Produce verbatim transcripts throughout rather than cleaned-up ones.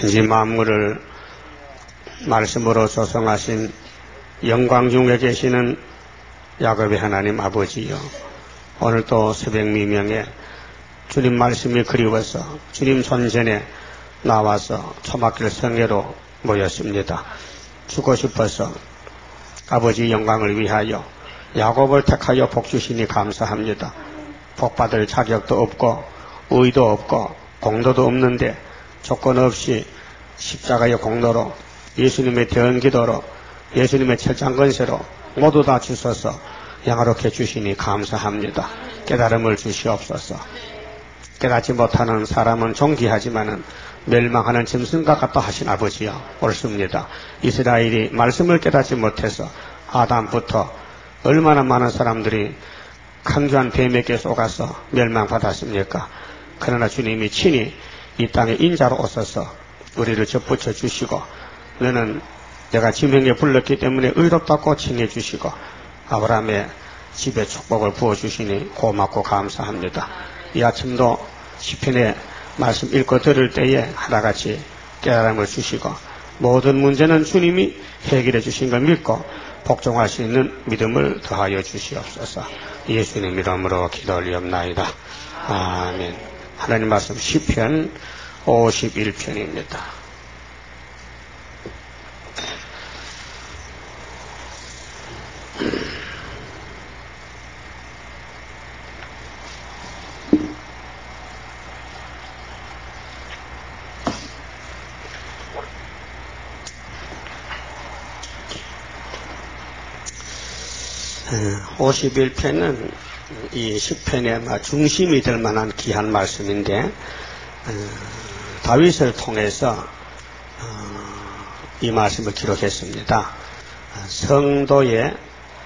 천지 만물을 말씀으로 조성하신 영광 중에 계시는 야곱의 하나님 아버지여, 오늘도 새벽 미명에 주님 말씀이 그리워서 주님 손전에 나와서 초막길 성회로 모였습니다. 주고 싶어서 아버지 영광을 위하여 야곱을 택하여 복 주시니 감사합니다. 복 받을 자격도 없고 의도 없고 공도도 없는데 조건 없이 십자가의 공로로 예수님의 대언 기도로 예수님의 철장 건세로 모두 다 주셔서 영화롭게 주시니 감사합니다. 깨달음을 주시옵소서. 깨닫지 못하는 사람은 존귀하지만은 멸망하는 짐승과 같다 하신 아버지여, 옳습니다. 이스라엘이 말씀을 깨닫지 못해서 아담부터 얼마나 많은 사람들이 강교한 뱀에게 속아서 멸망받았습니까? 그러나 주님이 친히 이 땅에 인자로 오셔서 우리를 접붙여 주시고, 너는 내가 지명에 불렀기 때문에 의롭다고 칭해 주시고 아브라함의 집에 축복을 부어주시니 고맙고 감사합니다. 이 아침도 시편의 말씀 읽고 들을 때에 하나같이 깨달음을 주시고 모든 문제는 주님이 해결해 주신 걸 믿고 복종할 수 있는 믿음을 더하여 주시옵소서. 예수님 이름으로 기도 올리옵나이다. 아멘. 하나님 말씀 시편 오십일 편입니다. 오십일 편은 이 시편의 중심이 될 만한 귀한 말씀인데, 다윗을 통해서 이 말씀을 기록했습니다. 성도의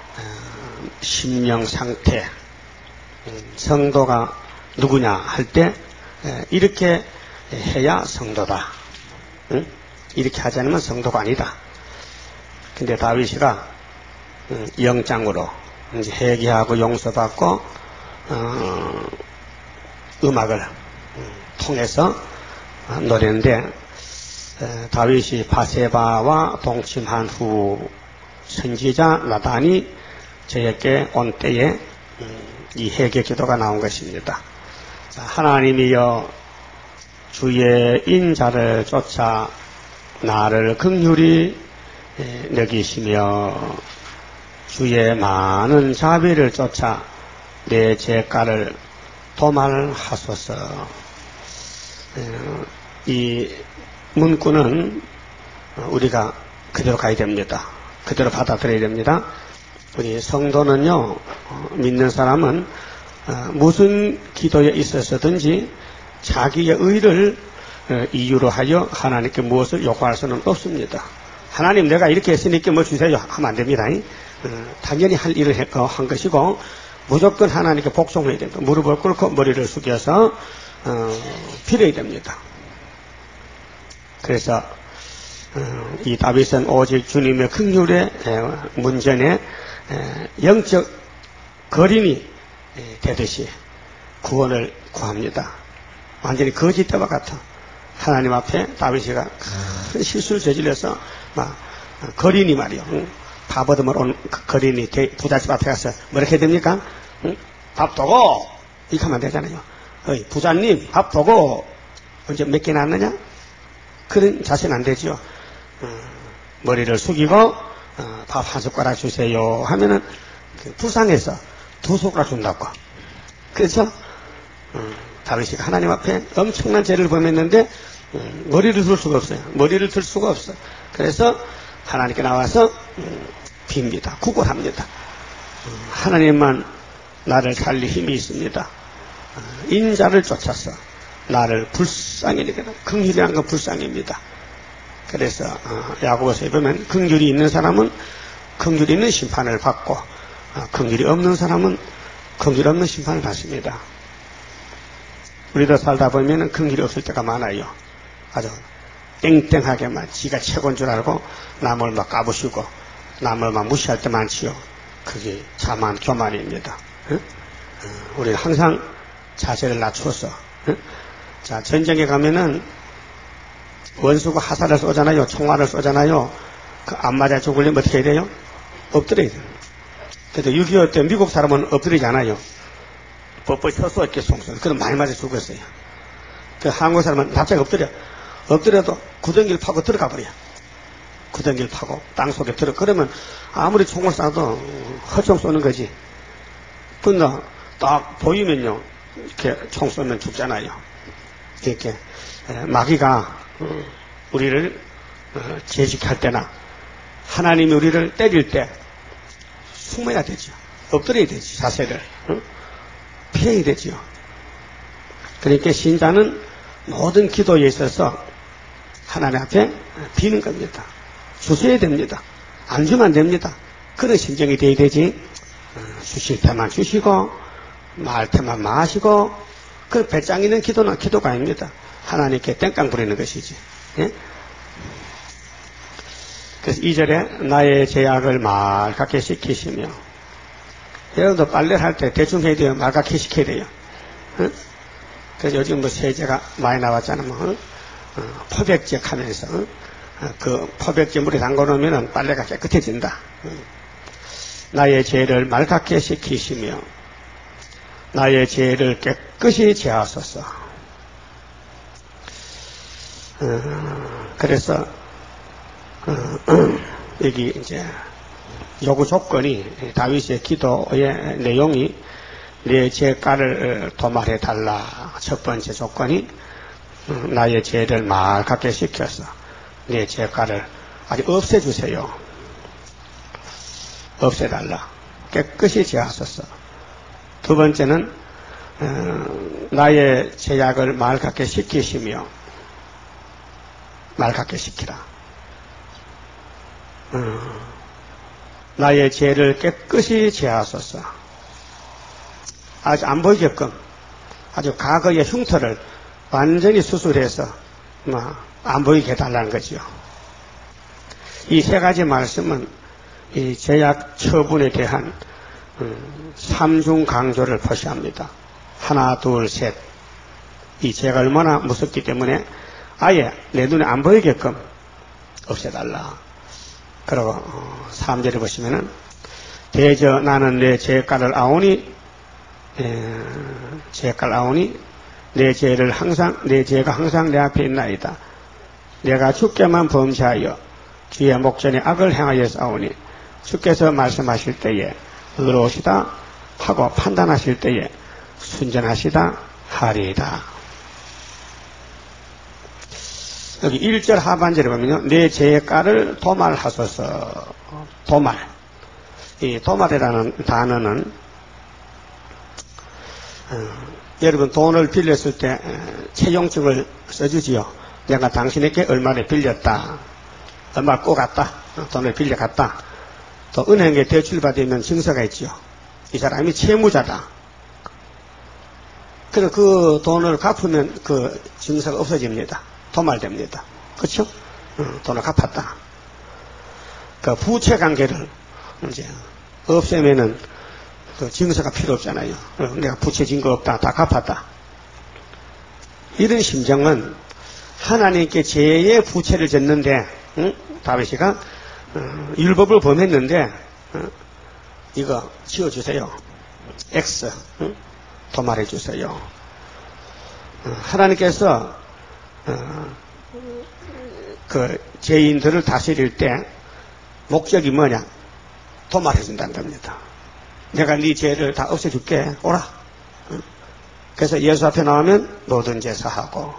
심령 상태, 성도가 누구냐 할 때 이렇게 해야 성도다, 이렇게 하지 않으면 성도가 아니다. 근데 다윗이가 영장으로 이제 회개하고 용서받고 어, 음악을 통해서 노래인데, 다윗이 바세바와 동침한 후 선지자 나단이 저에게 온 때에 이 회개 기도가 나온 것입니다. 하나님이여, 주의 인자를 쫓아 나를 긍휼히 여기시며 주의 많은 자비를 쫓아 내 죄가를 도말하소서. 이 문구는 우리가 그대로 가야 됩니다. 그대로 받아들여야 됩니다. 우리 성도는요, 믿는 사람은 무슨 기도에 있어서든지 자기의 의를 이유로 하여 하나님께 무엇을 요구할 수는 없습니다. 하나님, 내가 이렇게 했으니까 뭐 주세요 하면 안 됩니다. 당연히 할 일을 한 것이고 무조건 하나님께 복종해야 됩니다. 무릎을 꿇고 머리를 숙여서 어, 빌어야 됩니다. 그래서 어, 이 다윗은 오직 주님의 긍휼의 문전에 영적 거린이 되듯이 구원을 구합니다. 완전히 거짓대와 같아. 하나님 앞에 다윗이가 큰 실수를 저질러서 막 거린이 말이요, 밥얻으러 온 거린이 부잣집 앞에 가서 뭐렇게 해야 됩니까? 응? 밥 도고 이렇게 하면 되잖아요. 어이, 부자님 밥 도고 언제 몇 개 났느냐? 그런 자세는 안 되죠. 어, 머리를 숙이고 어, 밥 한 숟가락 주세요 하면은 불쌍해서 두 숟가락 준다고. 그렇죠? 어, 다윗이 하나님 앞에 엄청난 죄를 범했는데 음, 머리를 들 수가 없어요. 머리를 들 수가 없어. 그래서 하나님께 나와서 음, 빕니다. 구걸합니다. 음, 하나님만 나를 살릴 힘이 있습니다. 어, 인자를 쫓아서 나를 불쌍히 여기라. 긍휼이란 건 불쌍입니다. 그래서 어, 야고보서에 보면 긍휼이 있는 사람은 긍휼이 있는 심판을 받고 어, 긍휼이 없는 사람은 긍휼 없는 심판을 받습니다. 우리도 살다 보면 긍휼이 없을 때가 많아요. 아주 땡땡하게만 지가 최고인 줄 알고 남을 막 까부시고 남을 막 무시할 때 많지요. 그게 자만 교만입니다. 응? 어, 우리는 항상 자세를 낮춰서 응? 자, 전쟁에 가면은 원수가 화살을 쏘잖아요. 총알을 쏘잖아요. 그 안 맞아 죽으려면 어떻게 해야 돼요? 엎드려야 돼요. 그래도 육이오 때 미국 사람은 엎드리잖아요. 뻣뻣 서서 이렇게 송송. 그럼 많이 맞아 죽었어요. 그 한국 사람은 갑자기 엎드려. 엎드려도 구덩이를 파고 들어가 버려. 구덩이를 파고 땅 속에 들어. 그러면 아무리 총을 쏴도 헛총 쏘는 거지. 근데 딱 보이면요. 이렇게 총 쏘면 죽잖아요. 이렇게 마귀가 우리를 재직할 때나 하나님이 우리를 때릴 때 숨어야 되죠. 엎드려야 되지. 자세를 피해야 되죠. 그러니까 신자는 모든 기도에 있어서 하나님 앞에 비는 겁니다. 주셔야 됩니다. 안 주면 안 됩니다. 그런 심정이 돼야 되지. 주실 때만 주시고 말 때만 마시고 그 배짱 있는 기도는 기도가 아닙니다. 하나님께 땡깡 부리는 것이지. 예? 그래서 이 절에 나의 제약을 말갛게 시키시며, 여러분도 빨래를 할 때 대충 해야 돼요? 말갛게 시켜야 돼요? 예? 그래서 요즘 뭐 세제가 많이 나왔잖아. 뭐, 어, 포백제 하면서 어? 그 포백제 물에 담궈놓으면 빨래가 깨끗해진다. 어. 나의 죄를 말갛게 시키시며 나의 죄를 깨끗이 제하소서. 어, 그래서 어, 여기 이제 요구 조건이 다윗의 기도의 내용이 내 죄가를 도말해 달라. 첫 번째 조건이 나의 죄를 말갛게 시켜서 내 죄가를 아주 없애주세요. 없애달라. 깨끗이 제하소서. 두 번째는 어, 나의 죄악을 말갛게 시키시며 말갛게 시키라. 어, 나의 죄를 깨끗이 제하소서. 아주 안 보이게끔 아주 과거의 흉터를 완전히 수술해서 뭐, 안 보이게 해달라는 거죠. 이 세 가지 말씀은 이 죄악 처분에 대한 음, 삼중 강조를 표시합니다. 하나, 둘, 셋. 이 죄가 얼마나 무섭기 때문에 아예 내 눈에 안 보이게끔 없애달라. 그리고 어, 삼 절에 보시면은 대저 나는 내 죄가를 아오니 에, 죄가를 아오니 내 죄를 항상 내 죄가 항상 내 앞에 있나이다. 내가 주께만 범죄하여 주의 목전에 악을 행하였사오니 주께서 말씀하실 때에 의로우시다 하고 판단하실 때에 순전하시다 하리이다. 여기 일 절 하반절에 보면요. 내 죄가를 도말하소서. 도말. 이 도말이라는 단어는 어, 여러분 돈을 빌렸을 때 채용증을 써주지요. 내가 당신에게 얼마를 빌렸다. 얼마를 꼬갔다. 돈을 빌려갔다. 또 은행에 대출받으면 증서가 있지요. 이 사람이 채무자다. 그래서 그 돈을 갚으면 그 증서가 없어집니다. 도말됩니다. 그렇죠? 어, 돈을 갚았다. 그 부채 관계를 이제 없애면은 그 증서가 필요 없잖아요. 어, 내가 부채 진 거 없다. 다 갚았다. 이런 심정은 하나님께 죄의 부채를 졌는데, 응? 다윗이가 어, 율법을 범했는데 어, 이거 지어주세요. X 응? 도말해 주세요. 어, 하나님께서 어, 그 죄인들을 다스릴 때 목적이 뭐냐? 도말해 준다는 겁니다. 내가 네 죄를 다 없애줄게. 오라. 어? 그래서 예수 앞에 나오면 모든 죄 사하고.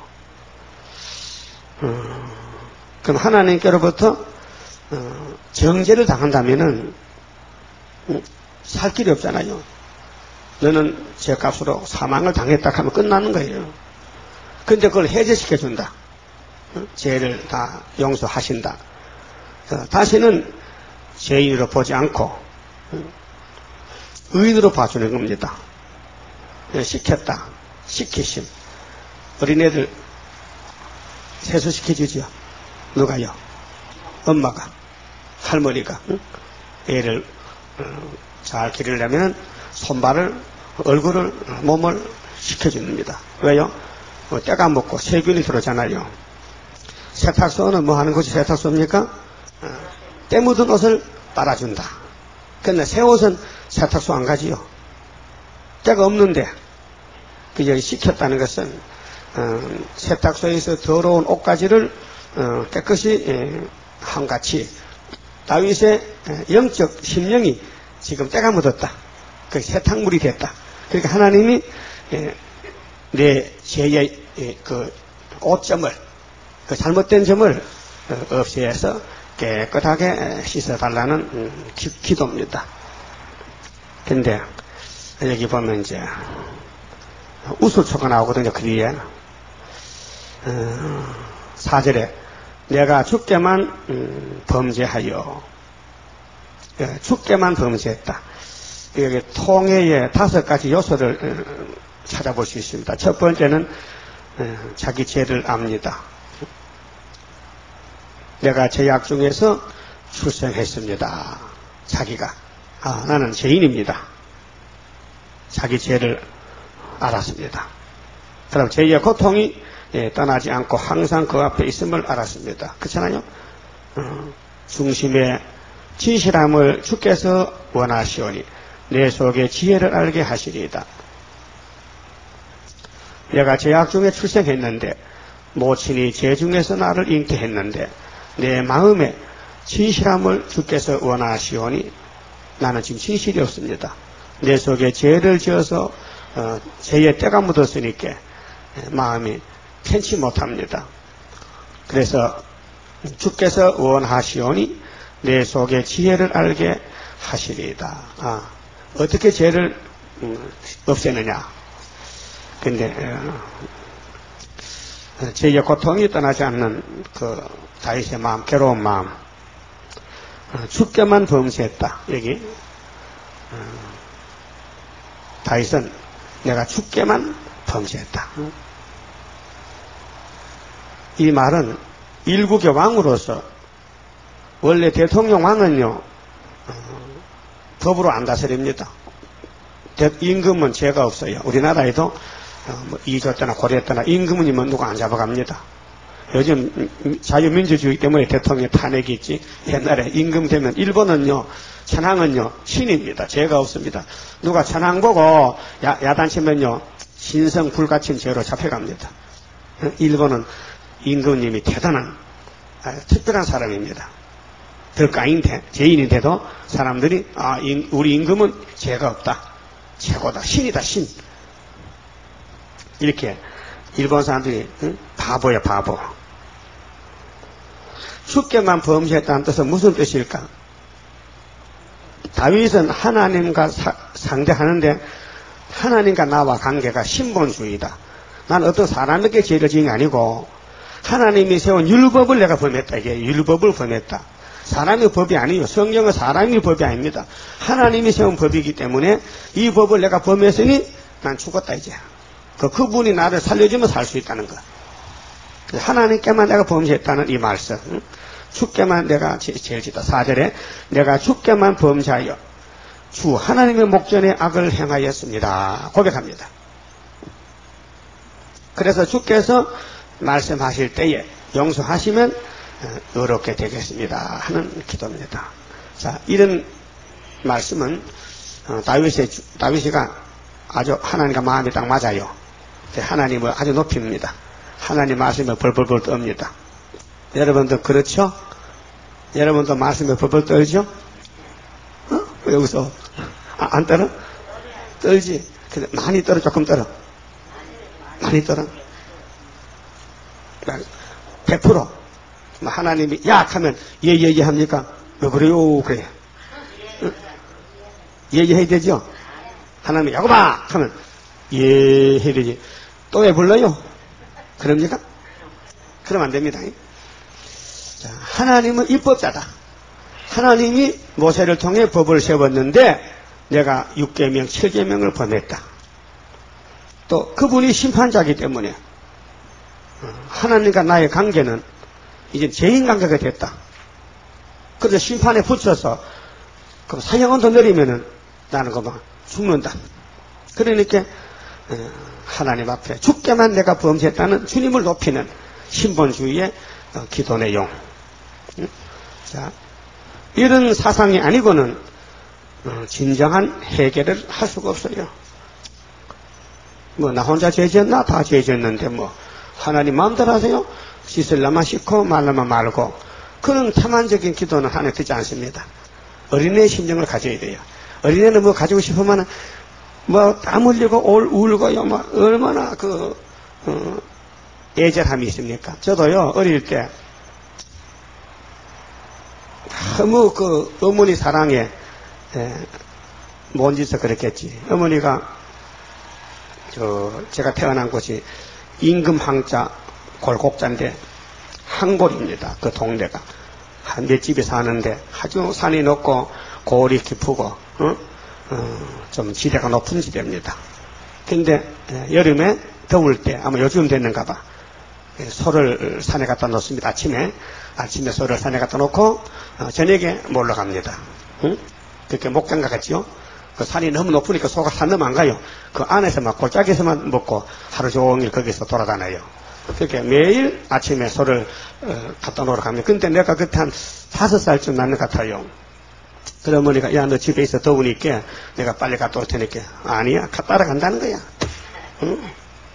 어, 그럼 하나님께로부터 어, 정죄를 당한다면은 음, 살 길이 없잖아요. 너는 죄값으로 사망을 당했다 하면 끝나는 거예요. 근데 그걸 해제시켜준다. 어? 죄를 다 용서하신다. 어, 다시는 죄인으로 보지 않고 어, 의인으로 봐주는 겁니다. 어, 시켰다. 시키심. 어린애들 세수시켜주지요. 누가요? 엄마가, 할머니가 응? 애를 어, 잘 기르려면 손발을, 얼굴을, 몸을 시켜줍니다. 왜요? 어, 때가 먹고 세균이 들어오잖아요. 세탁소는 뭐 하는 곳이 세탁소입니까? 어, 때 묻은 옷을 빨아준다. 그런데 새 옷은 세탁소 안 가지요. 때가 없는데. 그저 시켰다는 것은 어, 세탁소에서 더러운 옷가지를 어, 깨끗이 예, 한같이 다윗의 영적 심령이 지금 때가 묻었다. 그 세탁물이 됐다. 그러니까 하나님이 예, 내 죄의 예, 그 오점을 그 잘못된 점을 어, 없애서 깨끗하게 씻어달라는 음, 기, 기도입니다. 근데 여기 보면 이제 우술초가 나오거든요. 그 뒤에 어, 사 절에 내가 주께만 음, 범죄하여 예, 주께만 범죄했다. 여기 통해의 다섯 가지 요소를 어, 찾아볼 수 있습니다. 첫 번째는 어, 자기 죄를 압니다. 내가 죄악 중에서 출생했습니다. 자기가 아, 나는 죄인입니다. 자기 죄를 알았습니다. 그럼 죄의 고통이 예, 떠나지 않고 항상 그 앞에 있음을 알았습니다. 그렇잖아요? 어, 중심의 진실함을 주께서 원하시오니 내 속에 지혜를 알게 하시리이다. 내가 죄악 중에 출생했는데 모친이 죄 중에서 나를 잉태했는데 내 마음에 진실함을 주께서 원하시오니 나는 지금 진실이 없습니다. 내 속에 죄를 지어서 어, 죄의 때가 묻었으니까 마음이 편치 못합니다. 그래서 주께서 원하시오니 내 속에 지혜를 알게 하시리이다. 아, 어떻게 죄를 음, 없애느냐. 근데 어, 죄의 고통이 떠나지 않는 그 다윗의 마음, 괴로운 마음. 어, 주께만 범죄했다. 여기 어, 다윗은 내가 주께만 범죄했다. 이 말은 일국의 왕으로서 원래 대통령 왕은요 어, 법으로 안 다스립니다. 임금은 죄가 없어요. 우리나라에도 어, 뭐 이조 때나 고려 때나 임금이면 누가 안 잡아갑니다. 요즘 자유민주주의 때문에 대통령 탄핵이 있지 옛날에 임금 되면 일본은요 천황은요 신입니다. 죄가 없습니다. 누가 천황 보고 야, 야단치면요 신성 불가침 죄로 잡혀갑니다. 일본은 임금님이 대단한 아, 특별한 사람입니다. 덜까인데 죄인인데도 사람들이 아, 임, 우리 임금은 죄가 없다. 최고다. 신이다. 신. 이렇게 일본 사람들이 응? 바보야 바보. 주께만 범죄했다는 뜻은 무슨 뜻일까? 다윗은 하나님과 사, 상대하는데 하나님과 나와 관계가 신본주의다. 난 어떤 사람에게 죄를 지은 게 아니고 하나님이 세운 율법을 내가 범했다. 이게 율법을 범했다. 사람의 법이 아니에요. 성경은 사람의 법이 아닙니다. 하나님이 세운 법이기 때문에 이 법을 내가 범했으니 난 죽었다 이제. 그 그분이 나를 살려주면 살 수 있다는 것. 하나님께만 내가 범죄했다는 이 말씀. 주께만 내가 죄를 짓다. 사 절에 내가 주께만 범죄하여 주 하나님의 목전에 악을 행하였습니다. 고백합니다. 그래서 주께서 말씀하실 때에 용서하시면 의롭게 되겠습니다 하는 기도입니다. 자, 이런 말씀은 다윗의 다윗이가 아주 하나님과 마음이 딱 맞아요. 하나님을 아주 높입니다. 하나님 말씀에 벌벌벌 떱니다. 여러분도 그렇죠? 여러분도 말씀에 벌벌 떨죠? 어? 여기서 아, 안 떨어? 떨지. 근데 많이 떨어, 조금 떨어. 많이 떨어. 백 퍼센트 하나님이 약하면 예예예 합니까? 왜 그래요? 그래. 예예 해야 되죠? 하나님이 야곱아 하면 예 해야 되지. 또 왜 불러요? 그럽니까? 그러면 안 됩니다. 자, 하나님은 입법자다. 하나님이 모세를 통해 법을 세웠는데 내가 육 계명, 칠 계명을 범했다. 또 그분이 심판자이기 때문에 하나님과 나의 관계는 이제 죄인 관계가 됐다. 그래서 심판에 붙여서 그럼 사형은 더 내리면은 나는 그만 죽는다. 그러니까 하나님 앞에 주께만 내가 범죄했다는 주님을 높이는 신본주의의 어, 기도 내용. 응? 자, 이런 사상이 아니고는 어, 진정한 해결을 할 수가 없어요. 뭐 나 혼자 죄 지었나? 다 죄 지었는데 뭐 하나님 마음대로 하세요. 씻으려면 씻고 말려면 말고. 그런 태만적인 기도는 하나님 듣지 않습니다. 어린애의 심정을 가져야 돼요. 어린애는 뭐 가지고 싶으면 뭐 땀 흘리고 올 울고요. 막 얼마나 그 어, 애절함이 있습니까? 저도요 어릴 때 너무 그 어머니 사랑에 에, 못 잊어 그랬겠지. 어머니가 저 제가 태어난 곳이 임금항자 골곡자인데 항골입니다. 그 동네가 한 몇 집이 사는데 아주 산이 높고 골이 깊고 어? 어, 좀 지대가 높은 지대입니다. 근데 에, 여름에 더울 때 아마 요즘 됐는가 봐. 에, 소를 산에 갖다 놓습니다. 아침에 아침에 소를 산에 갖다 놓고 어, 저녁에 몰러 갑니다. 응? 그렇게 목장 가겠지요. 그 산이 너무 높으니까 소가 산 넘어 안 가요. 그 안에서 막 골짜기에서만 먹고 하루 종일 거기서 돌아다녀요. 그렇게 매일 아침에 소를 어, 갖다 놓으러 갑니다. 근데 내가 그때 한 다섯 살쯤 났는 것 같아요. 그래 어머니가 야 너 집에 있어 더우니까 내가 빨리 갔다 올 테니까 아니야 따라간다는 거야. 응?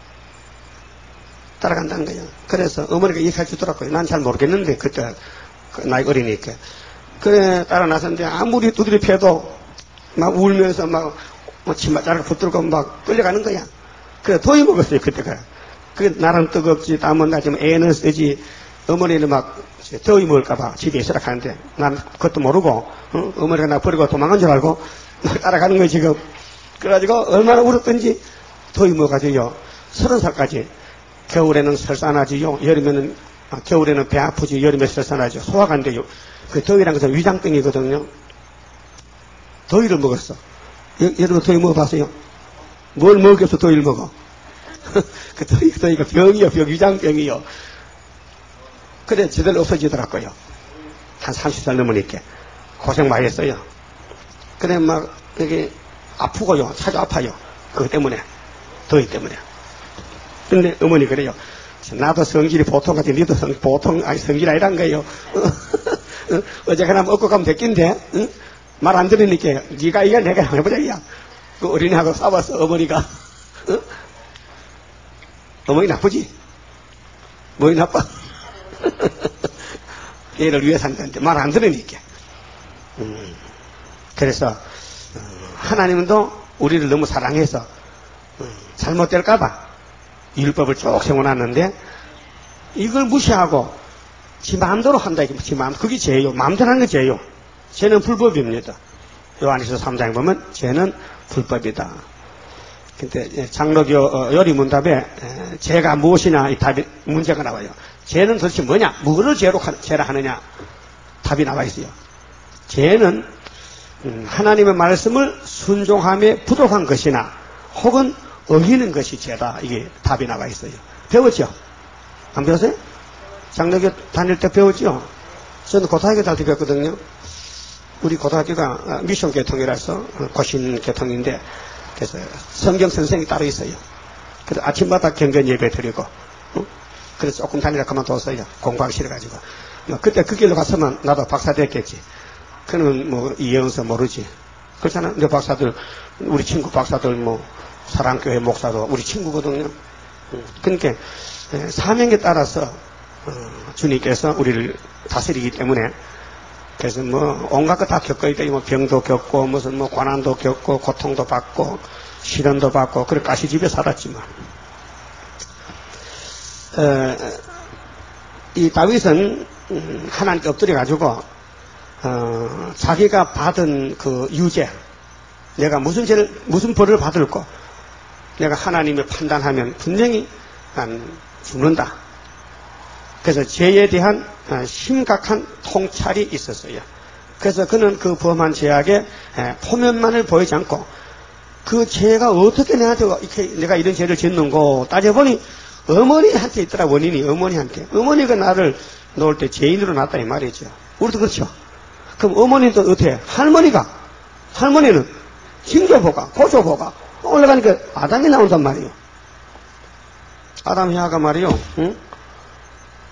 따라간다는 거야. 그래서 어머니가 얘기해 주더라고요. 난 잘 모르겠는데 그때 나이 어리니까. 그래 따라 나섰는데 아무리 두드려 패도 막 울면서 막 치마자락 붙들고 막 끌려가는 거야. 그래 더위 먹었어요 그때가. 그 나는 뜨겁지 땀은 나지만 애는 쓰지. 어머니는 막 더위 먹을까봐 집에 있으라 하는데 난 그것도 모르고 어? 어머니가 나 버리고 도망간 줄 알고 막 따라가는 거예요 지금. 그래가지고 얼마나 울었던지 더위 먹어가지고요 서른 살까지 겨울에는 설사나지요 여름에는 아, 겨울에는 배 아프지 여름에 설사나죠. 소화가 안 돼요. 그 더위란 것은 위장병이거든요. 더위를 먹었어. 여, 여러분 더위 먹어봤어요? 뭘 먹겠어 더위를 먹어? 그 더위, 더위가 병이요 병 위장병이요. 그래 제대로 없어지더라고요. 한 삼십 살 넘으니까 고생 많이 했어요. 그래 막 여기 아프고요 자주 아파요. 그것 때문에 더위 때문에. 근데 어머니 그래요. 나도 성질이 보통 같지 니도 성, 보통 아니 성질 아니란 거예요. 어제가나 먹고 가면 됐긴데 응? 말 안 들으니까 네가 이겨 내가 해보자 이야. 그 어린애하고 싸웠어 어머니가. 응? 어머니 나쁘지? 뭐이 나빠? 얘를 위해 산다는데 말 안 들으니까. 음, 그래서 어, 하나님도 우리를 너무 사랑해서 음, 잘못될까봐 율법을 쭉 세워놨는데 이걸 무시하고 지 마음대로 한다. 지 마음 그게 죄요. 마음대로 하는 게 죄요. 죄는 불법입니다. 요한일서 삼 장에 보면 죄는 불법이다. 근데 장로교 요리문답에 죄가 무엇이냐 이 답이 문제가 나와요. 죄는 도대체 뭐냐? 뭐를 죄로 죄라 하느냐? 답이 나와 있어요. 죄는 하나님의 말씀을 순종함에 부족한 것이나 혹은 어기는 것이 죄다. 이게 답이 나와 있어요. 배웠죠? 안 배웠어요? 장로교 다닐 때 배웠죠? 저는 고등학교 다닐 때 배웠거든요. 우리 고등학교가 미션 계통이라서 고신 계통인데 그래서 성경 선생이 따로 있어요. 그래서 아침마다 경전 예배 드리고 어? 그래서 조금 다니다 그만뒀어요. 공부하기 싫어가지고. 뭐 그때 그 길로 갔으면 나도 박사 됐겠지. 그는 뭐 이해은서 모르지. 그렇잖아. 내 박사들 우리 친구 박사들 뭐 사랑교회 목사도 우리 친구거든요. 그러니까 사명에 따라서 주님께서 우리를 다스리기 때문에 그래서 뭐 온갖 거 다 겪어야 돼요. 뭐 병도 겪고 무슨 뭐 고난도 겪고 고통도 받고 시련도 받고 그래 가시집에 살았지만 어, 이 다윗은 하나님께 엎드려 가지고 어, 자기가 받은 그 유죄 내가 무슨 죄를 무슨 벌을 받을고 내가 하나님의 판단하면 분명히 난 죽는다. 그래서 죄에 대한 심각한 통찰이 있었어요. 그래서 그는 그 범한 죄악의 포면만을 보이지 않고 그 죄가 어떻게 내한테 이렇게 내가 이런 죄를 짓는고 따져보니 어머니한테 있더라. 원인이 어머니한테. 어머니가 나를 놓을 때 죄인으로 놨다 이 말이죠. 우리도 그렇죠. 그럼 어머니도 어떻게 할머니가 할머니는 징조보가 고조보가 올라가니까 아담이 나온단 말이에요. 아담 해아가 말이요. 응?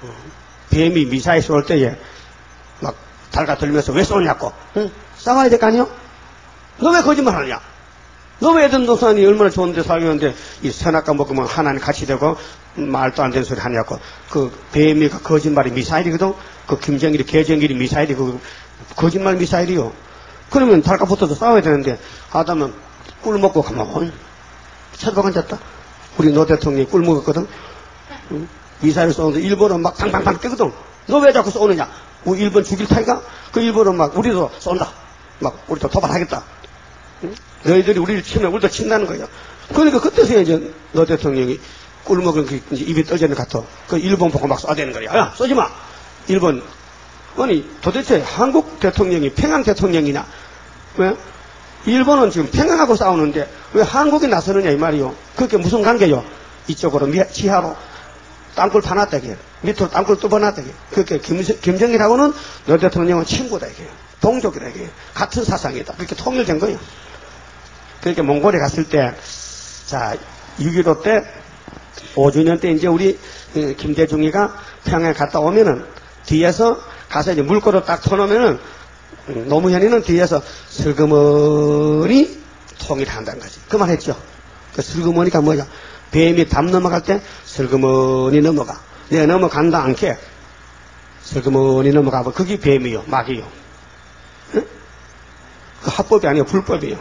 뱀이 미사일 쏠 때에 막 달가 들면서 왜 쏘냐고. 응? 싸워야 될 거 아니요? 너 왜 거짓말 하느냐? 너 왜 에덴 동산이 얼마나 좋은데 살겠는데 이 선악과 먹으면 하나님 같이 되고 말도 안 되는 소리 하냐고. 그 뱀이 거짓말이 미사일이거든. 그 김정일이 개정일이 미사일이 그 거짓말 미사일이요. 그러면 달가 붙어서 싸워야 되는데 하다면 꿀 먹고 가만 쳐다보고 앉았다. 우리 노 대통령이 꿀 먹었거든. 응? 미사일 쏘는데 일본은 막 팡팡팡 뜨거든. 너 왜 자꾸 쏘느냐? 우리 일본 죽일 타이가? 그 일본은 막 우리도 쏜다. 막 우리도 도발하겠다. 응? 너희들이 우리를 치면 우리도 친다는 거예요. 그러니까 그때서야 이제 노 대통령이 꿀 먹은 그 이제 입이 떨어지는 것 같아. 그 일본 보고 막 쏴대는 거야. 야, 쏘지 마! 일본. 아니, 도대체 한국 대통령이 평양 대통령이냐? 왜? 일본은 지금 평양하고 싸우는데 왜 한국이 나서느냐 이 말이요. 그게 무슨 관계요? 이쪽으로 미, 지하로 땅굴 파놨다 이게. 밑으로 땅굴 뚫어놨다 이게. 그렇게 김정일하고는 노 대통령은 친구다 이게. 동족이다 이게. 같은 사상이다. 그렇게 통일된 거예요. 그렇게 몽골에 갔을 때, 자, 육일오 때 오 주년 때 이제 우리 김대중이가 평양에 갔다 오면은 뒤에서 가서 이제 물꼬를 딱 터놓으면은 노무현이는 뒤에서 슬그머니 통일한다는 거지. 그 말 했죠. 그 슬그머니가 뭐냐? 뱀이 담 넘어갈 때 슬그머니 넘어가. 내가 넘어간다 않게 슬그머니 넘어가면 그게 뱀이요. 막이요. 응? 그 합법이 아니고 불법이요.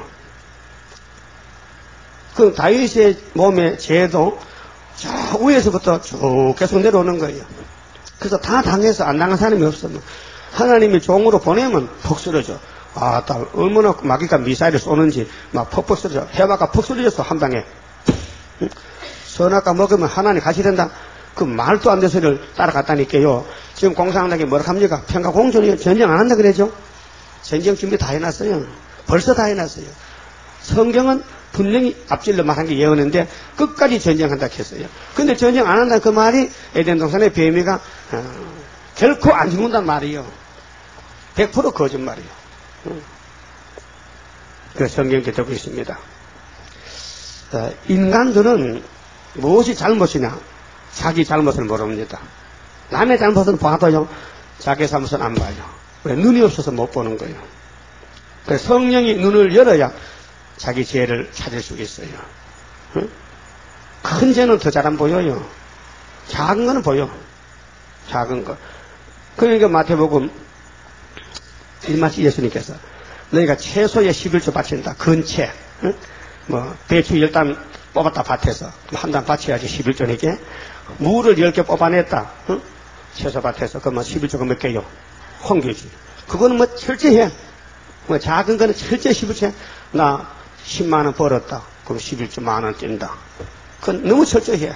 그 다윗의 몸에 죄도 저 위에서부터 쭉 계속 내려오는 거예요. 그래서 다 당해서 안 당한 사람이 없어. 하나님이 종으로 보내면 퍽 쓰러져. 아, 딱 얼마나 마귀가 미사일을 쏘는지 막 퍽퍽 쓰러져. 해마가 퍽 쓰러졌어 한 방에. 응? 선악과 먹으면 하나님 같이 된다. 그 말도 안 되는 소리를 따라갔다니까요. 지금 공산당이 뭐라 합니까? 평가 공존이 전쟁 안 한다 그러죠? 전쟁 준비 다 해놨어요. 벌써 다 해놨어요. 성경은 분명히 앞질러 말한 게 예언인데 끝까지 전쟁한다 했어요. 근데 전쟁 안 한다 그 말이 에덴 동산의 뱀이가 어, 결코 안 죽는단 말이에요. 백 퍼센트 거짓말이에요. 어. 그 성경에 되고 있습니다. 어, 인간들은 무엇이 잘못이냐? 자기 잘못을 모릅니다. 남의 잘못은 봐도요, 자기 잘못은 안 봐요. 왜? 눈이 없어서 못 보는 거예요. 그래서 성령이 눈을 열어야 자기 죄를 찾을 수 있어요. 응? 큰 죄는 더 잘 안 보여요. 작은 거는 보여. 작은 거. 그러니까 마태복음 일마치 예수님께서 너희가 채소에 십일조 바친다. 근채. 응? 뭐 배추 열 단 뽑았다 밭에서 한 단 바쳐야지 십일조니까. 무를 열 개 뽑아냈다. 응? 채소 밭에서 그러면 십일조가 몇 개요? 홍교지. 그거는 뭐 철저해. 뭐 작은 거는 철저히 십일조. 나 십만 원 벌었다. 그럼 십일조 만 원 뛴다. 그건 너무 철저해.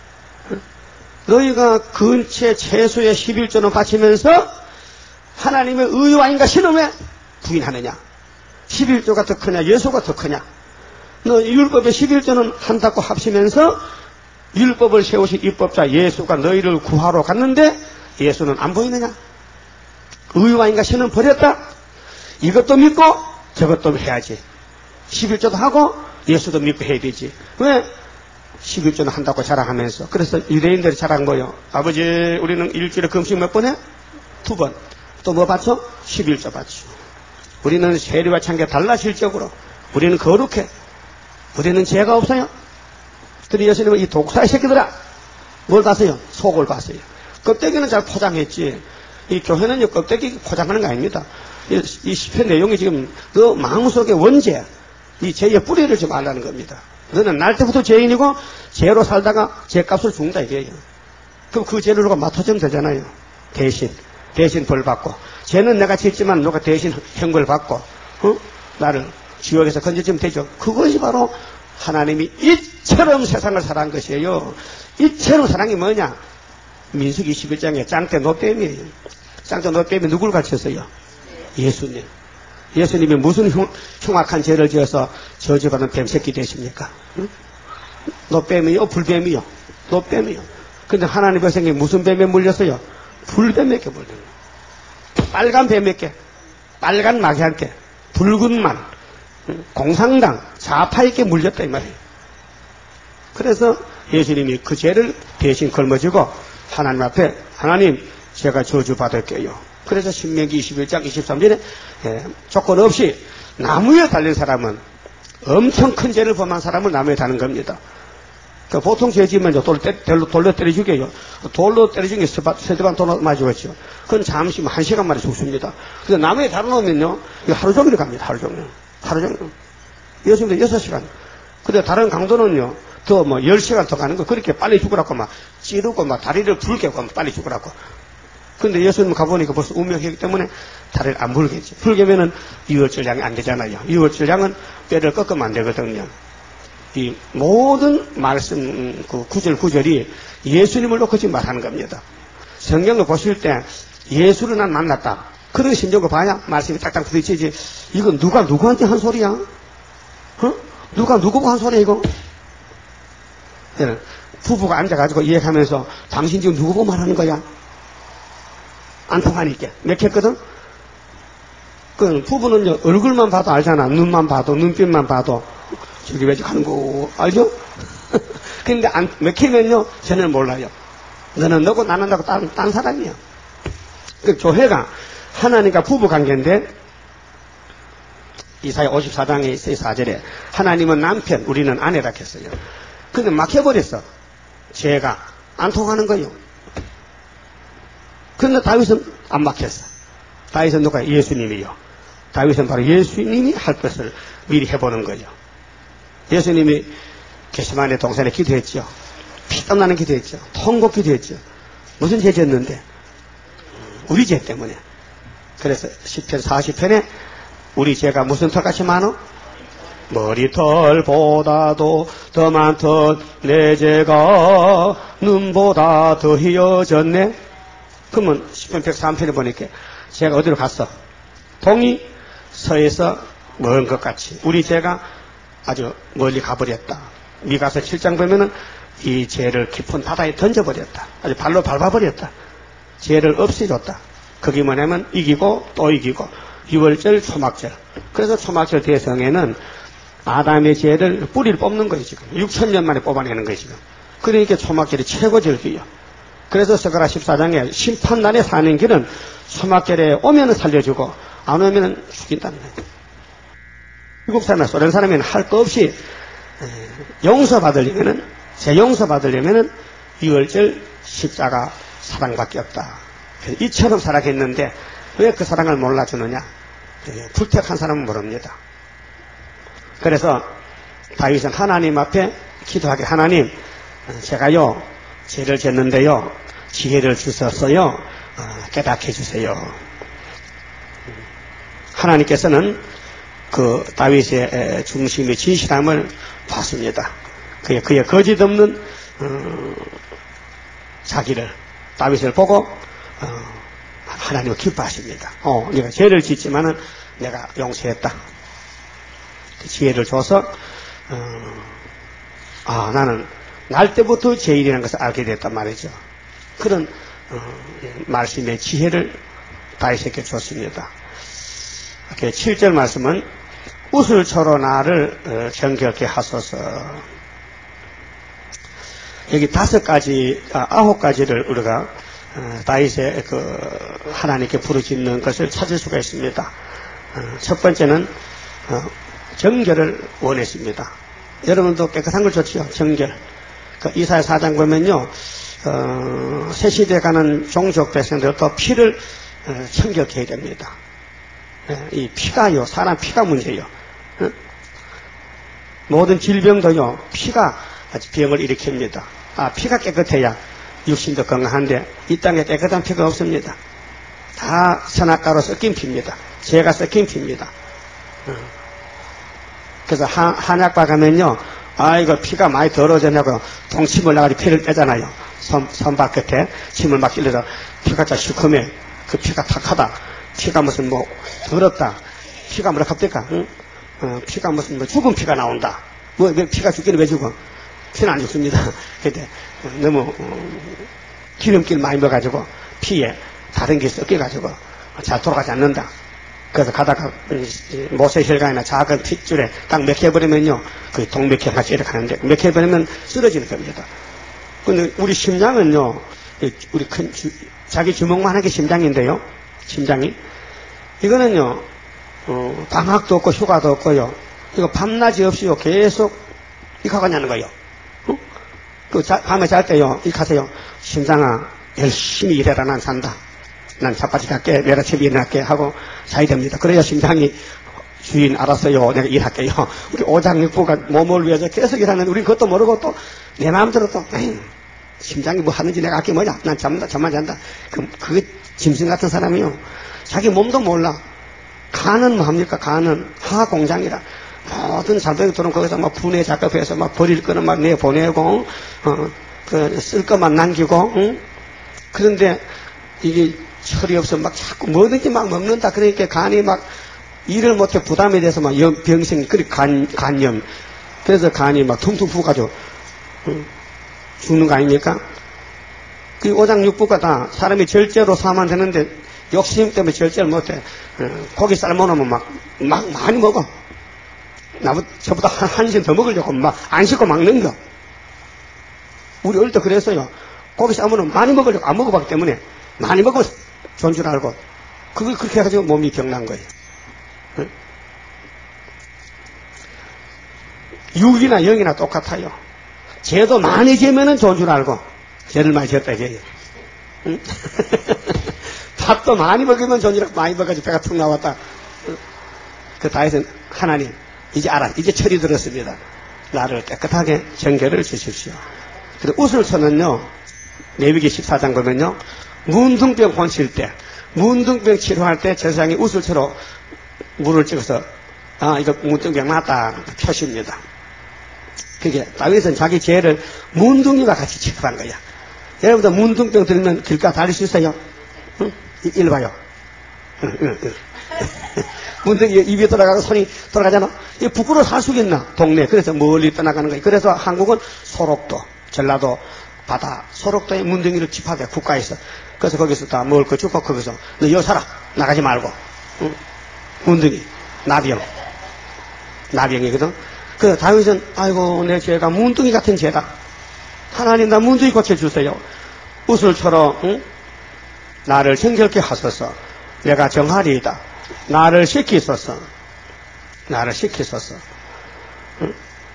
너희가 근처 채소에 십일조는 바치면서 하나님의 의와인가 신은 왜 부인하느냐? 십일조가 더 크냐? 예수가 더 크냐? 너 율법에 십일조는 한다고 합치면서 율법을 세우신 입법자 예수가 너희를 구하러 갔는데 예수는 안 보이느냐? 의와인가 신은 버렸다? 이것도 믿고 저것도 해야지. 십일조도 하고 예수도 믿고 해야 되지. 왜? 십일조는 한다고 자랑하면서. 그래서 유대인들이 자랑 뭐요? 아버지 우리는 일주일에 금식 몇 번 해? 두 번. 또 뭐 바쳐? 십일조 바쳐. 우리는 세리와 참게 달라 실적으로. 우리는 거룩해. 우리는 죄가 없어요. 그런데 예수님은 이 독사의 새끼들아 뭘 봤어요? 속을 봤어요. 껍데기는 잘 포장했지. 이 교회는요 껍데기 포장하는 거 아닙니다. 이, 이 시편 내용이 지금 너 마음속의 원죄 이 죄의 뿌리를 좀 알라는 겁니다. 너는 날 때부터 죄인이고 죄로 살다가 죄값을 준다 이게요. 그럼 그 죄를 누가 맡아주면 되잖아요. 대신 대신 벌 받고 죄는 내가 짓지만 누가 대신 형벌 받고 어? 나를 지옥에서 건져주면 되죠. 그것이 바로 하나님이 이처럼 세상을 사랑한 것이에요. 이처럼 사랑이 뭐냐? 민수기 이십일 장에 짱대 노뱀이에요. 짱대 노뱀이 누굴 가르쳤어요? 예수님. 예수님이 무슨 흉, 흉악한 죄를 지어서 저주받은 뱀새끼 되십니까? 응? 노뱀이요? 불뱀이요? 노뱀이요. 근데 하나님 백성이 무슨 뱀에 물렸어요? 불뱀에게 물렸어요. 빨간 뱀에게, 빨간 마귀한테, 붉은 만, 공상당, 좌파에게 물렸다 이 말이에요. 그래서 예수님이 그 죄를 대신 걸머지고 하나님 앞에 하나님 제가 저주받을게요. 그래서 신명기 이십일 장 이십삼 절에 예, 조건 없이 나무에 달린 사람은 엄청 큰 죄를 범한 사람을 나무에 다는 겁니다. 그러니까 보통 죄 지으면 돌로, 돌로, 돌로 때려 죽여요. 돌로 때려 죽이면 세대반 돌로 맞으겠죠. 그건 잠시 한 시간 만에 죽습니다. 그래서 나무에 달아놓으면요, 하루 종일 갑니다. 하루 종일. 하루 종일. 예수님도 여섯 시간. 근데 다른 강도는요, 더 뭐 열 시간 더 가는 거, 그렇게 빨리 죽으라고 막 찌르고 막 다리를 붉게 하고 빨리 죽으라고. 근데 예수님 가보니까 벌써 운명이기 때문에 다리를 안 불겠지. 불게면은 유월절량이 안 되잖아요. 유월절량은 뼈를 꺾으면 안 되거든요. 이 모든 말씀, 그 구절 구절이 예수님을 놓고 지금 말하는 겁니다. 성경을 보실 때 예수를 난 만났다. 그런 심정을 봐야 말씀이 딱딱 부딪히지. 이건 누가 누구한테 한 소리야? 어? 누가 누구고 한 소리야, 이거? 부부가 앉아가지고 이야기하면서 당신 지금 누구 보고 말하는 거야? 안 통하니까. 맥혔거든? 그 부부는요, 얼굴만 봐도 알잖아. 눈만 봐도, 눈빛만 봐도. 저기 왜 하는 거, 알죠? 근데 안, 맥히면요, 저는 몰라요. 너는 너고 나는 나고 딴, 딴 사람이야. 그 교회가 하나님과 부부 관계인데, 이사야 오십사 장의 사 절에 하나님은 남편, 우리는 아내라 했어요. 근데 막혀버렸어. 죄가 안 통하는 거예요. 근데 다윗은 안 막혔어. 다윗은 누가? 예수님이요. 다윗은 바로 예수님이 할 것을 미리 해보는 거예요. 예수님이 게세마네 동산에 기도했죠. 피땀 나는 기도했죠. 통곡 기도했죠. 무슨 죄 졌는데? 우리 죄 때문에. 그래서 시편 사십 편에 우리 죄가 무슨 털같이 많어? 머리털보다도 더 많던 내 죄가 눈보다 더 희어졌네. 그러면 시편 백삼 편에 보니까 제가 어디로 갔어? 동이 서에서 먼 것 같이 우리 죄가 아주 멀리 가버렸다. 미가서 칠 장 보면은 이 죄를 깊은 바다에 던져버렸다. 아주 발로 밟아버렸다. 죄를 없애줬다. 그게 뭐냐면 이기고 또 이기고 유월절 초막절. 그래서 초막절 대성에는 아담의 죄를 뿌리를 뽑는 거예요. 지금 육천 년 만에 뽑아내는 거예요. 지금. 그러니까 초막절이 최고 절기예요. 그래서 스가랴 십사 장에 심판날에 사는 길은 초막절에 오면은 살려주고 안 오면은 죽인다는 거예요. 미국 사람이나 소련 사람이나 할 거 없이 용서받으려면은, 제 용서받으려면은 유월절 십자가 사랑밖에 없다. 이처럼 살아겠는데 왜 그 사랑을 몰라주느냐? 불택한 사람은 모릅니다. 그래서 다윗은 하나님 앞에 기도하게, 하나님, 제가요 죄를 졌는데요 지혜를 주셔서요 깨닫게 해주세요. 하나님께서는 그 다윗의 중심의 진실함을 봤습니다. 그의, 그의 거짓 없는 어, 자기를, 다윗을 보고 어, 하나님을 기뻐하십니다. 어, 내가 죄를 짓지만은 내가 용서했다. 그 지혜를 줘서 어, 아 나는 날 때부터 죄인이라는 것을 알게 됐단 말이죠. 그런 어, 말씀의 지혜를 다윗에게 줬습니다. 칠 절 말씀은 웃을초로 나를 어, 정결케 하소서. 여기 다섯 가지, 아, 아홉 가지를 우리가 어, 다윗의 그 하나님께 부르짖는 것을 찾을 수가 있습니다. 어, 첫 번째는 어, 정결을 원했습니다. 여러분도 깨끗한 걸 좋지요. 정결. 그 이사야 사 장 보면요, 어, 새 시대에 가는 종족 백성들도 피를 어, 청결케 해야 됩니다. 예, 이 피가요, 사람 피가 문제예요. 어? 모든 질병도요, 피가 병을 일으킵니다. 아, 피가 깨끗해야 육신도 건강한데 이 땅에 깨끗한 피가 없습니다. 다 선악가로 섞인 피입니다. 죄가 섞인 피입니다. 어. 그래서 한, 한약과 가면요, 아, 이거 피가 많이 더러워졌냐고 동침을 나가지고 피를 빼잖아요. 손, 손발 끝에 침을 막 찔러서 피가 다 시커매. 그 피가 탁하다. 피가 무슨 뭐 더럽다. 피가 뭐라 갑니까? 응? 어, 피가 무슨 뭐 죽은 피가 나온다. 뭐, 왜 피가 죽기는 왜 죽어? 피는 안 죽습니다. 근데 너무 어, 기름기를 많이 먹어가지고 피에 다른 게 섞여가지고 잘 돌아가지 않는다. 그래서 가다가 모세혈관이나 작은 핏줄에 딱 맥혀버리면요, 그 동맥형 같이 이렇게 하는데 맥혀버리면 쓰러지는 겁니다. 근데 우리 심장은요, 우리 큰, 주, 자기 주먹만한 게 심장인데요. 심장이. 이거는요, 어, 방학도 없고 휴가도 없고요. 이거 밤낮이 없이요. 계속 이거 하고 있는 거예요. 어? 그 자, 밤에 잘 때요. 이거 하세요. 심장아, 열심히 일해라. 난 산다. 난 자빠지 갈게. 내가 집에 일어날게. 하고 자야 됩니다. 그래야 심장이 주인 알았어요. 내가 일할게요. 우리 오장육부가 몸을 위해서 계속 일하는데 우린 그것도 모르고 또 내 마음대로 또 에이, 심장이 뭐 하는지 내가 알게 뭐냐. 난 잠다, 잠만 잔다. 그, 그게 짐승 같은 사람이요. 자기 몸도 몰라. 간은 뭐 합니까? 간은 화공장이라. 모든 잘못이 들어오면 거기서 막 분해 작업해서 막 버릴 거는 막 내보내고, 어, 그, 쓸 것만 남기고, 응? 그런데 이게 철이 없어 막 자꾸 뭐든지 막 먹는다. 그러니까 간이 막 일을 못해 부담에 대해서 막 병생이, 그리 간, 간염. 그래서 간이 막 퉁퉁 부어가지고, 응? 죽는 거 아닙니까? 그 오장육부가 다 사람이 절제로 사면 되는데 욕심 때문에 절제를 못해. 어, 고기 삶아놓으면 막, 막 많이 먹어. 나보다, 저보다 한, 한씩 더 먹으려고 막 안 씻고 막 넘겨. 우리 어릴 때 그랬어요. 고기 삶으면 많이 먹으려고 안 먹어봤기 때문에 많이 먹으면 좋은 줄 알고. 그걸 그렇게 해가지고 몸이 병난 거예요. 어? 육이나 영이나 똑같아요. 죄도 많이 지면은 좋은 줄 알고, 죄를 많이 지었다 이게요. 응? 밥도 많이 먹으면 좋은 줄 알고, 많이 먹어가지고 배가 툭 나왔다. 그 다윗은 하나님, 이제 알아. 이제 철이 들었습니다. 나를 깨끗하게 정결을 주십시오. 그리고 우슬초는요, 레위기 십사 장 보면요, 문둥병 고칠 때, 문둥병 치료할 때 제사장이 우슬초로 물을 찍어서, 아, 이거 문둥병 맞다. 표시입니다. 그게 다윗은 자기 죄를 문둥이와 같이 취급한 거야. 여러분들 문둥병 들면 길가 달릴 수 있어요? 응? 이리 봐요. 응, 응, 응. 문둥이 입에 돌아가고 손이 돌아가잖아. 이 부끄러워 살 수 있나? 동네. 그래서 멀리 떠나가는 거예요. 그래서 한국은 소록도, 전라도 바다, 소록도에 문둥이를 집합해, 국가에서. 그래서 거기서 다 먹을 거 주고 거기서 너 여기 살아. 나가지 말고. 응? 문둥이, 나병. 나병이거든. 그 다윗은 아이고 내 죄가 문둥이 같은 죄다. 하나님 나 문둥이 고쳐주세요. 우슬처럼 응? 나를 정결케 하소서. 내가 정하리이다. 나를 시키소서. 나를 시키소서. 응?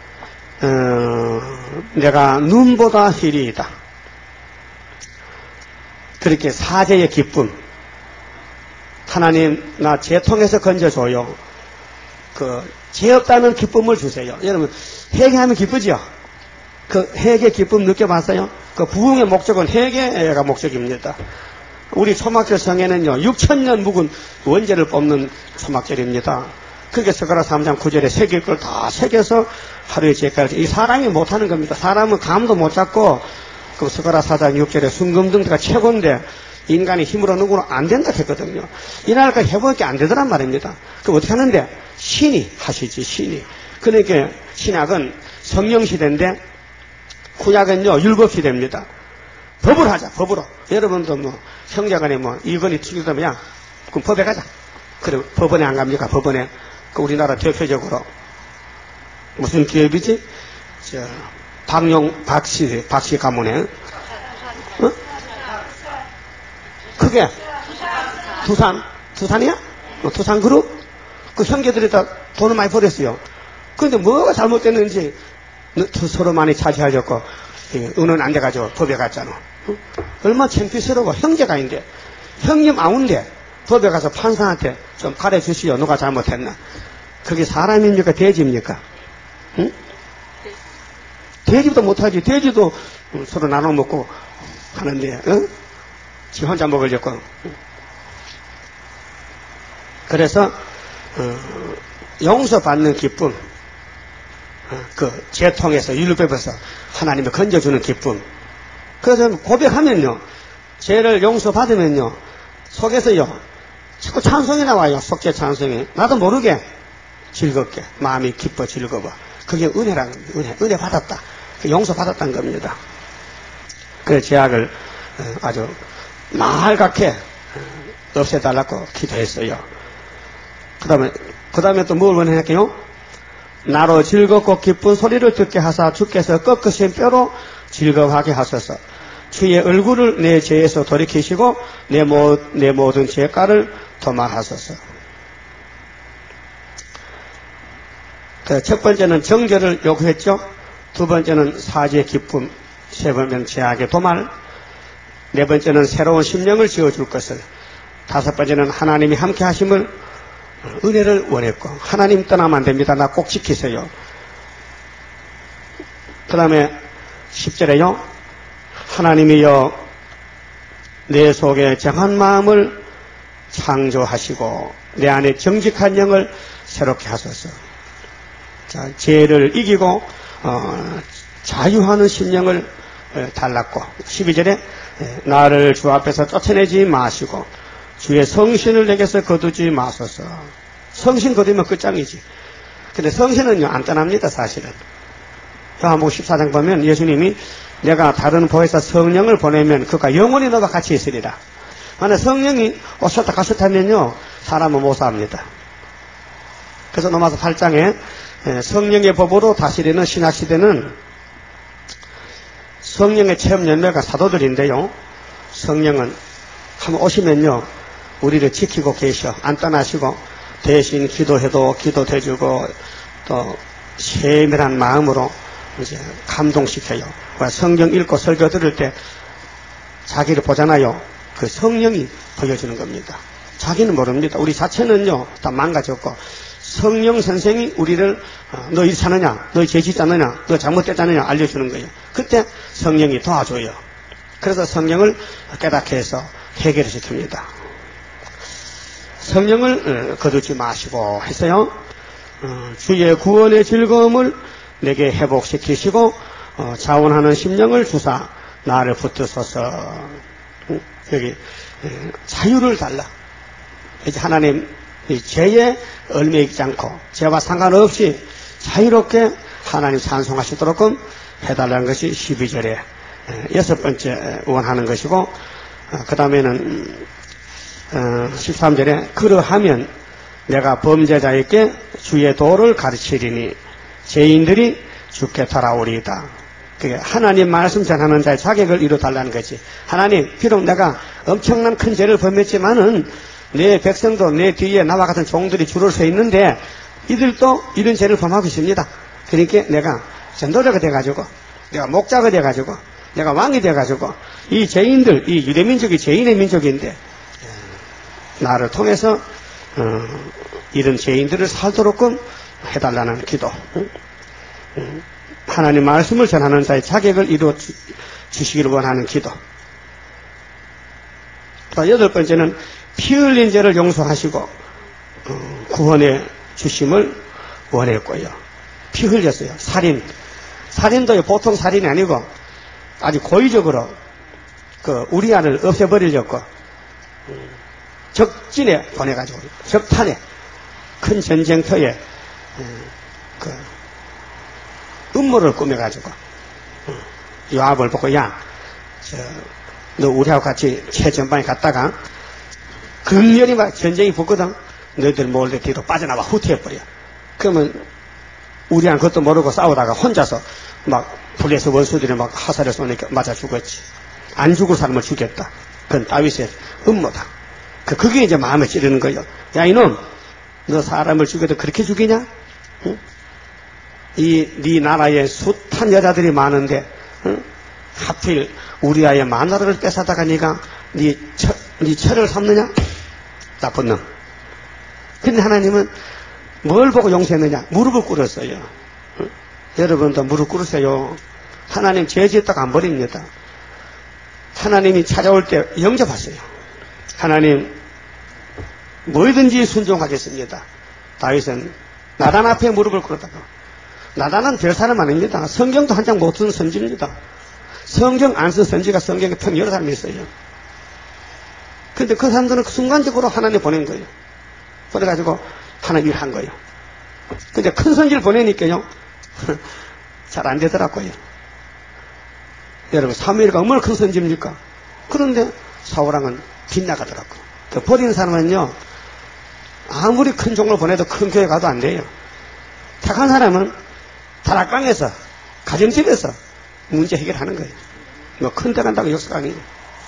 어, 내가 눈보다 희리이다. 그렇게 사죄의 기쁨. 하나님 나 죄 통해서 건져줘요. 그 죄 없다는 기쁨을 주세요. 여러분 회개하면 기쁘죠? 그 회개 기쁨 느껴봤어요? 그 부흥의 목적은 회개가 목적입니다. 우리 초막절 성에는요 육천 년 묵은 원죄를 뽑는 초막절입니다. 그게 스가랴 삼 장 구 절에 새길 걸 다 새겨서 하루의 죄까지. 이 사람이 못하는 겁니다. 사람은 감도 못 잡고 그 스가랴 사 장 육 절에 순금등대가 최고인데 인간의 힘으로 누구는 안 된다 했거든요. 이날까지 해보니까 안 되더란 말입니다. 그럼 어떻게 하는데? 신이 하시지, 신이. 그러니까 신약은 성령시대인데 구약은요, 율법시대입니다. 법을 하자, 법으로. 여러분도 뭐, 형제간에 뭐, 이건이 틀리다면, 야, 그럼 법에 가자. 그래, 법원에 안 갑니까? 법원에. 그 우리나라 대표적으로, 무슨 기업이지? 저, 박용, 박씨, 박씨 가문에. 어? 그게, 두산, 두산이야? 어, 두산그룹? 그 형제들이 다 돈을 많이 벌었어요. 그런데 뭐가 잘못됐는지 서로 많이 차지하셨고 은은 안 돼가지고 법에 갔잖아. 어? 얼마나 창피스러워. 형제가 있는데 형님 아운데 법에 가서 판사한테 좀 가르쳐주시오. 누가 잘못했나. 그게 사람입니까? 돼지입니까? 응? 돼지도 못하지. 돼지도 서로 나눠 먹고 하는데 응? 지 혼자 먹으려고. 그래서 어, 용서받는 기쁨, 어, 그 죄통에서 율법에서 하나님을 건져주는 기쁨. 그래서 고백하면요, 죄를 용서받으면요, 속에서요, 자꾸 찬송이 나와요. 속죄 찬송이. 나도 모르게 즐겁게 마음이 기뻐 즐거워. 그게 은혜라는 겁니다. 은혜, 은혜 받았다. 용서받았다는 겁니다. 그래서 죄악을 아주 말갛게 없애달라고 기도했어요. 그 다음에, 그 다음에 또 뭘 원했게요? 나로 즐겁고 기쁜 소리를 듣게 하사 주께서 꺾으신 뼈로 즐거워하게 하소서. 주의 얼굴을 내 죄에서 돌이키시고 내, 모, 내 모든 죄가를 도말하소서. 첫 번째는 정결을 요구했죠. 두 번째는 사죄의 기쁨, 세 번째는 죄악의 도말, 네 번째는 새로운 심령을 지어줄 것을, 다섯 번째는 하나님이 함께 하심을, 은혜를 원했고, 하나님 떠나면 안 됩니다. 나 꼭 지키세요. 그 다음에 십 절에요. 하나님이여 내 속에 정한 마음을 창조하시고 내 안에 정직한 영을 새롭게 하소서. 자, 죄를 이기고 어, 자유하는 심령을 달랐고, 십이 절에 나를 주 앞에서 쫓아내지 마시고 주의 성신을 내게서 거두지 마소서. 성신 거두면 끝장이지. 근데 성신은요 안 떠납니다. 사실은 요한복음 십사 장 보면 예수님이 내가 다른 보혜사 성령을 보내면 그가 영원히 너와 같이 있으리라. 만약 성령이 오셨다 가셨다면요 사람은 못 삽니다. 그래서 로마서 팔 장에 성령의 법으로 다스리는 신약시대는 성령의 체험 열매가 사도들인데요, 성령은 한번 오시면요 우리를 지키고 계셔. 안 떠나시고 대신 기도해도 기도해주고 또 세밀한 마음으로 이제 감동시켜요. 성경 읽고 설교 들을 때 자기를 보잖아요. 그 성령이 보여주는 겁니다. 자기는 모릅니다. 우리 자체는요 다 망가졌고, 성령 선생이 우리를 너 이리 사느냐, 너 죄 짓지 않느냐, 너 잘못됐지 않느냐 알려주는 거예요. 그때 성령이 도와줘요. 그래서 성령을 깨닫게 해서 해결을 시킵니다. 성령을 거두지 마시고 했어요. 주의 구원의 즐거움을 내게 회복시키시고 자원하는 심령을 주사 나를 붙드소서. 여기 자유를 달라. 이제 하나님 죄에 얽매이지 않고 죄와 상관없이 자유롭게 하나님 찬송하시도록 해달라는 것이 십이 절에 여섯 번째 원하는 것이고, 그 다음에는 십삼 절에 그러하면 내가 범죄자에게 주의 도를 가르치리니 죄인들이 주께 돌아오리이다. 그게 하나님 말씀 전하는 자의 자격을 이루달라는 거지. 하나님, 비록 내가 엄청난 큰 죄를 범했지만은 내 백성도 내 뒤에 나와 같은 종들이 줄을 서 있는데 이들도 이런 죄를 범하고 있습니다. 그러니까 내가 전도자가 돼가지고, 내가 목자가 돼가지고, 내가 왕이 돼가지고 이 죄인들, 이 유대민족이 죄인의 민족인데 나를 통해서 어, 이런 죄인들을 살도록 해달라는 기도. 하나님 말씀을 전하는 자의 자격을 이루어 주, 주시기를 원하는 기도. 또 여덟 번째는 피 흘린 죄를 용서하시고 어, 구원해 주심을 원했고요. 피 흘렸어요. 살인. 살인도 보통 살인이 아니고 아주 고의적으로 그 우리아를 없애버리려고 적진에 보내가지고 적탄에 큰 전쟁터에 그 음모를 꾸며가지고 요압을 보고 야, 저, 너 우리하고 같이 최전방에 갔다가 극렬히 막 전쟁이 붙거든. 너희들 몰래 뒤로 빠져나와 후퇴해버려. 그러면 우리한 그것도 모르고 싸우다가 혼자서 막 블레셋 원수들이 막 화살을 쏘니까 맞아 죽었지. 안 죽을 사람을 죽였다. 그건 다윗의 음모다. 그 그게 이제 마음에 찌르는 거예요. 야 이놈, 너 사람을 죽여도 그렇게 죽이냐? 응? 이 네 나라에 숱한 여자들이 많은데 응? 하필 우리아의 마누라를 뺏어다가 네가 네, 처, 네 철을 삼느냐? 나쁜 놈. 근데 하나님은 뭘 보고 용서했느냐? 무릎을 꿇었어요. 응? 여러분도 무릎 꿇으세요. 하나님 죄 지었다가 안 버립니다. 하나님이 찾아올 때 영접하세요. 하나님 뭐든지 순종하겠습니다. 다윗은 나단 앞에 무릎을 꿇었다가, 나단은 별 사람 아닙니다. 성경도 한 장 못 쓴 선지입니다. 성경 안 쓴 선지가 성경에 편 여러 사람이 있어요. 근데 그 사람들은 순간적으로 하나님 보낸 거예요. 그래가지고 하나님 일한 거예요. 근데 큰 선지를 보내니까요 잘 안 되더라고요. 여러분, 사무엘가 얼마나 큰 선지입니까? 그런데 사울왕은 빗나가더라고. 그 버리는 사람은요 아무리 큰 종을 보내도 큰 교회 가도 안 돼요. 착한 사람은 다락방에서 가정집에서 문제 해결하는 거예요. 뭐 큰데 간다고 역사가 아니에요.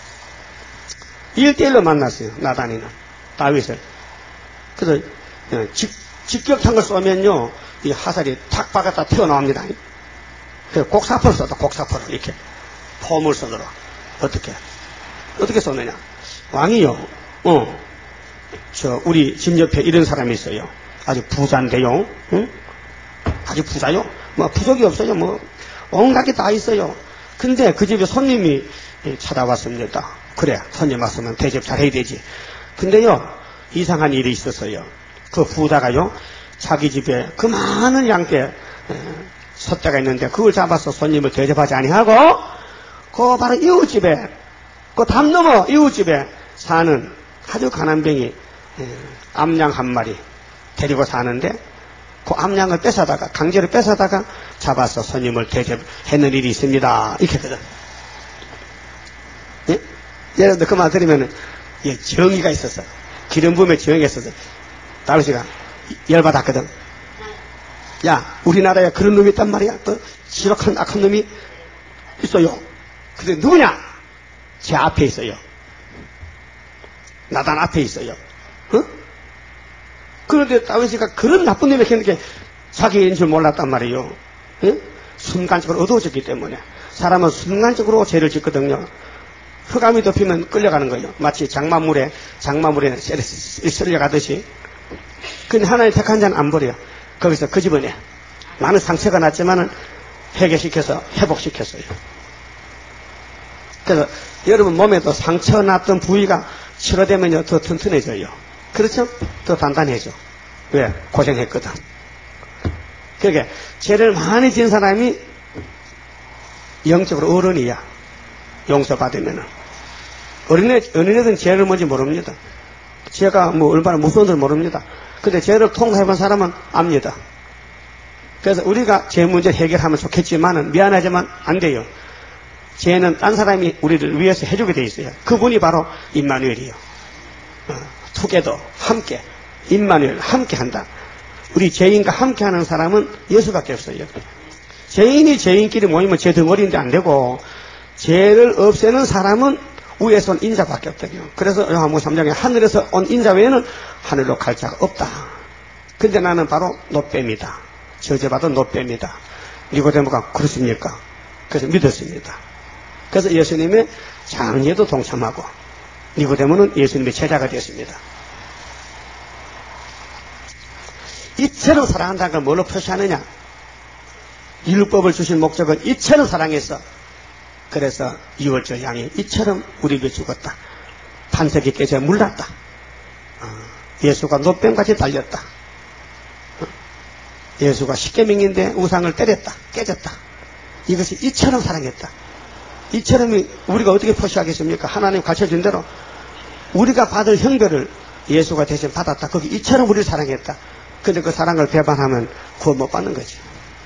일대일로 만났어요. 나단이는 다윗을. 그래서 직, 직격탄을 쏘면요 이 화살이 탁 박았다 튀어나옵니다. 그래서 곡사포를 쏘다. 곡사포를 이렇게 포물선으로. 어떻게 어떻게 쏘느냐. 왕이요 어, 저 우리 집 옆에 이런 사람이 있어요. 아주 부자인데요. 응? 아주 부자요. 뭐 부족이 없어요. 뭐 온갖 게 다 있어요. 근데 그 집에 손님이 찾아왔습니다. 그래 손님 왔으면 대접 잘해야 되지. 근데요 이상한 일이 있었어요. 그 부자가요 자기 집에 그 많은 양떼 솥대가 있는데 그걸 잡아서 손님을 대접하지 아니하고 그 바로 이웃집에 그 담 넘어 이웃집에 사는 아주 가난뱅이 암양 한 마리 데리고 사는데 그 암양을 뺏어다가 강제로 뺏어다가 잡아서 손님을 대접했는 일이 있습니다. 이렇게 했거든. 예? 예를 들어 그 말 들으면 예, 정의가 있었어. 기름 부음에 정의가 있었어. 다윗이가 열받았거든. 야 우리나라에 그런 놈이 있단 말이야. 또 지독한 악한 놈이 있어요. 근데 누구냐? 제 앞에 있어요. 나단 앞에 있어요. 어? 그런데 다윗이가 그런 나쁜 놈이 있는데 자기인 줄 몰랐단 말이에요. 예? 순간적으로 어두워졌기 때문에 사람은 순간적으로 죄를 짓거든요. 흑암이 덮이면 끌려가는 거예요. 마치 장마물에 장마물에 쓸려가듯이. 근데 하나님 택한 자는 안 버려요. 거기서 그 집어내. 나는 상처가 났지만은 해결시켜서 회복시켰어요. 그래서 여러분 몸에도 상처 났던 부위가 치료되면요 더 튼튼해져요. 그렇죠? 더 단단해져. 왜? 고생했거든. 그러니까 죄를 많이 지은 사람이 영적으로 어른이야. 용서받으면은. 어린애, 어린애들은 죄를 뭔지 모릅니다. 죄가 뭐 얼마나 무서운 줄 모릅니다. 근데 죄를 통과해본 사람은 압니다. 그래서 우리가 죄 문제 해결하면 좋겠지만은 미안하지만 안 돼요. 죄는 딴 사람이 우리를 위해서 해주게 돼 있어요. 그분이 바로 임마누엘이에요. 어, 투게더 함께 임마누엘 함께 한다. 우리 죄인과 함께 하는 사람은 예수밖에 없어요. 죄인이 죄인끼리 모이면 죄 덩어리인데 안 되고 죄를 없애는 사람은 위에서 온 인자밖에 없거든요. 그래서 요한복음 삼 장에 하늘에서 온 인자 외에는 하늘로 갈 자가 없다. 근데 나는 바로 노뱀이다. 저주받은 노뱀이다. 니고데모가 그렇습니까? 그래서 믿었습니다. 그래서 예수님의 장례도 동참하고 니고데모는 예수님의 제자가 되었습니다. 이처럼 사랑한다는 걸 뭘로 표시하느냐? 율법을 주신 목적은 이처럼 사랑해서 그래서 유월절 양이 이처럼 우리에게 죽었다. 반석이 깨져 물났다. 어, 예수가 노뱀같이 달렸다. 어, 예수가 십계명인데 우상을 때렸다. 깨졌다. 이것이 이처럼 사랑했다. 이처럼이 우리가 어떻게 표시하겠습니까? 하나님 가르쳐준 대로 우리가 받을 형벌을 예수가 대신 받았다. 거기 이처럼 우리를 사랑했다. 근데 그 사랑을 배반하면 구원 못 받는 거지.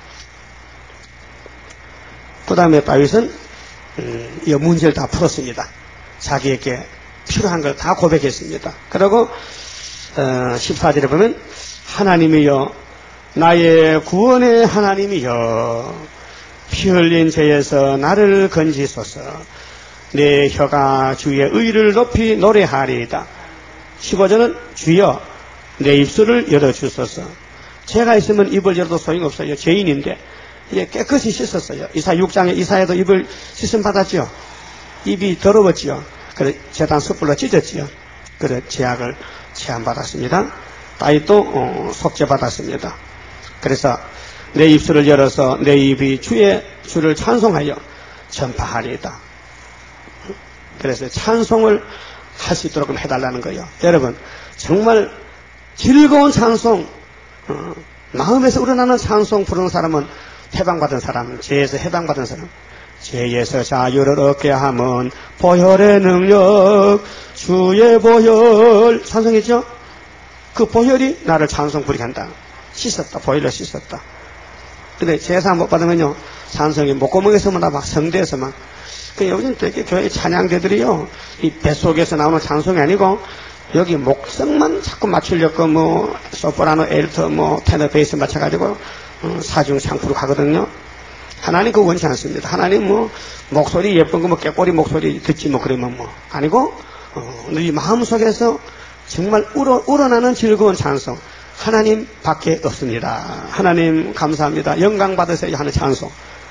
그 다음에 다윗은 음, 이 문제를 다 풀었습니다. 자기에게 필요한 걸 다 고백했습니다. 그리고 어, 십사 절에 보면 하나님이여 나의 구원의 하나님이여 피 흘린 죄에서 나를 건지소서. 내 혀가 주의 의를 높이 노래하리이다. 십오 절은 주여 내 입술을 열어주소서. 죄가 있으면 입을 열어도 소용없어요. 죄인인데 이제 깨끗이 씻었어요. 이사 육 장에 이사야도 입을 씻음 받았지요. 입이 더러웠지요. 그래 제단 숯불로 찢었지요. 그래 제약을 체함받았습니다. 다윗도 어, 속죄받았습니다. 그래서 내 입술을 열어서 내 입이 주의 주를 찬송하여 전파하리이다. 그래서 찬송을 할 수 있도록 해달라는 거예요. 여러분 정말 즐거운 찬송, 어, 마음에서 우러나는 찬송 부르는 사람은 해방받은 사람, 죄에서 해방받은 사람, 죄에서 자유를 얻게 하면 보혈의 능력, 주의 보혈 찬송했죠? 그 보혈이 나를 찬송 부리게 한다. 씻었다. 보혈로 씻었다. 근데 제사 못 받으면요 찬송이 목구멍에서만 막 성대에서 막 그 요즘 되게 교회 찬양대들이요 이 뱃속에서 나오는 찬송이 아니고 여기 목성만 자꾸 맞추려고 뭐 소프라노, 엘터, 뭐 테너, 베이스 맞춰가지고 어, 사중 상프로 가거든요. 하나님 그거 원치 않습니다. 하나님 뭐 목소리 예쁜 거 뭐 깨꼬리 목소리 듣지 뭐 그러면 뭐 아니고 어, 네 마음 속에서 정말 우러, 우러나는 즐거운 찬송 하나님 밖에 없습니다. 하나님 감사합니다. 영광 받으세요 하는 찬송.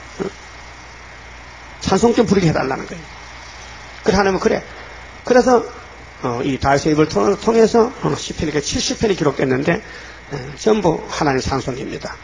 찬송 좀 부르게 해달라는 거예요. 그래 하나님은 그래. 그래서 어, 이 다윗의 입을 통해서 어, 시편이 칠십 편이 기록됐는데 에, 전부 하나님 찬송입니다.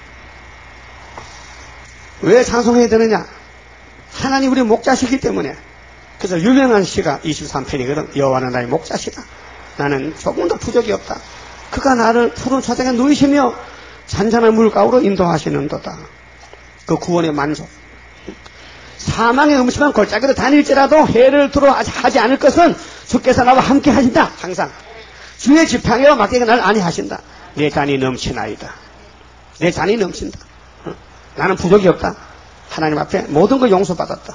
왜 찬송해야 되느냐? 하나님 우리 목자시기 때문에. 그래서 유명한 시가 이십삼 편이거든. 여호와는 나의 목자시다. 나는 조금도 부족이 없다. 그가 나를 푸른 초장에 누이시며 잔잔한 물가로 인도하시는도다. 그 구원의 만족. 사망의 음침한 골짜기로 다닐지라도 해를 두려 하지 않을 것은 주께서 나와 함께 하신다. 항상 주의 지팡이와 막대기가 나를 안위하신다. 내 잔이 넘치나이다. 내 잔이 넘친다. 나는 부족이 없다. 하나님 앞에 모든 걸 용서받았다.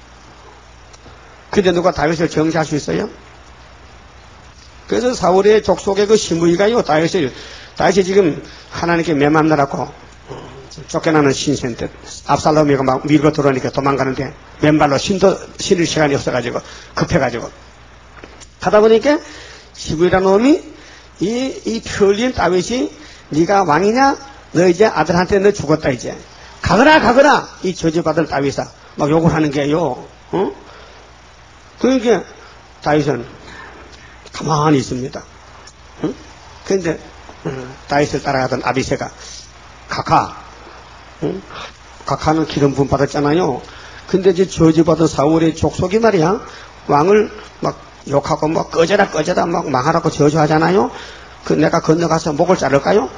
근데 누가 다윗을 정죄할 수 있어요? 그래서 사울의 족속의 그 시므이가요 다윗을 다윗이 지금 하나님께 매만나라고 쫓겨나는 신세 때 압살롬이가 막 밀고 들어오니까 도망가는데 맨발로 신도 신을 시간이 없어가지고 급해가지고 가다 보니까 시므이라는 놈이 이, 이 편리한 다윗이 네가 왕이냐? 너 이제 아들한테 너 죽었다 이제 가거라 가거라 이 저주받을 다윗아 막 욕을 하는 게요. 어? 그러니까 다윗은 가만히 있습니다. 응? 그런데 어, 다윗을 따라가던 아비새가 가카 응? 가카는 기름 부음 받았잖아요. 근데 이제 저주받은 사울의 족속이 말이야 왕을 막 욕하고 막 꺼져라 꺼져라 막 망하라고 저주하잖아요. 그 내가 건너가서 목을 자를까요?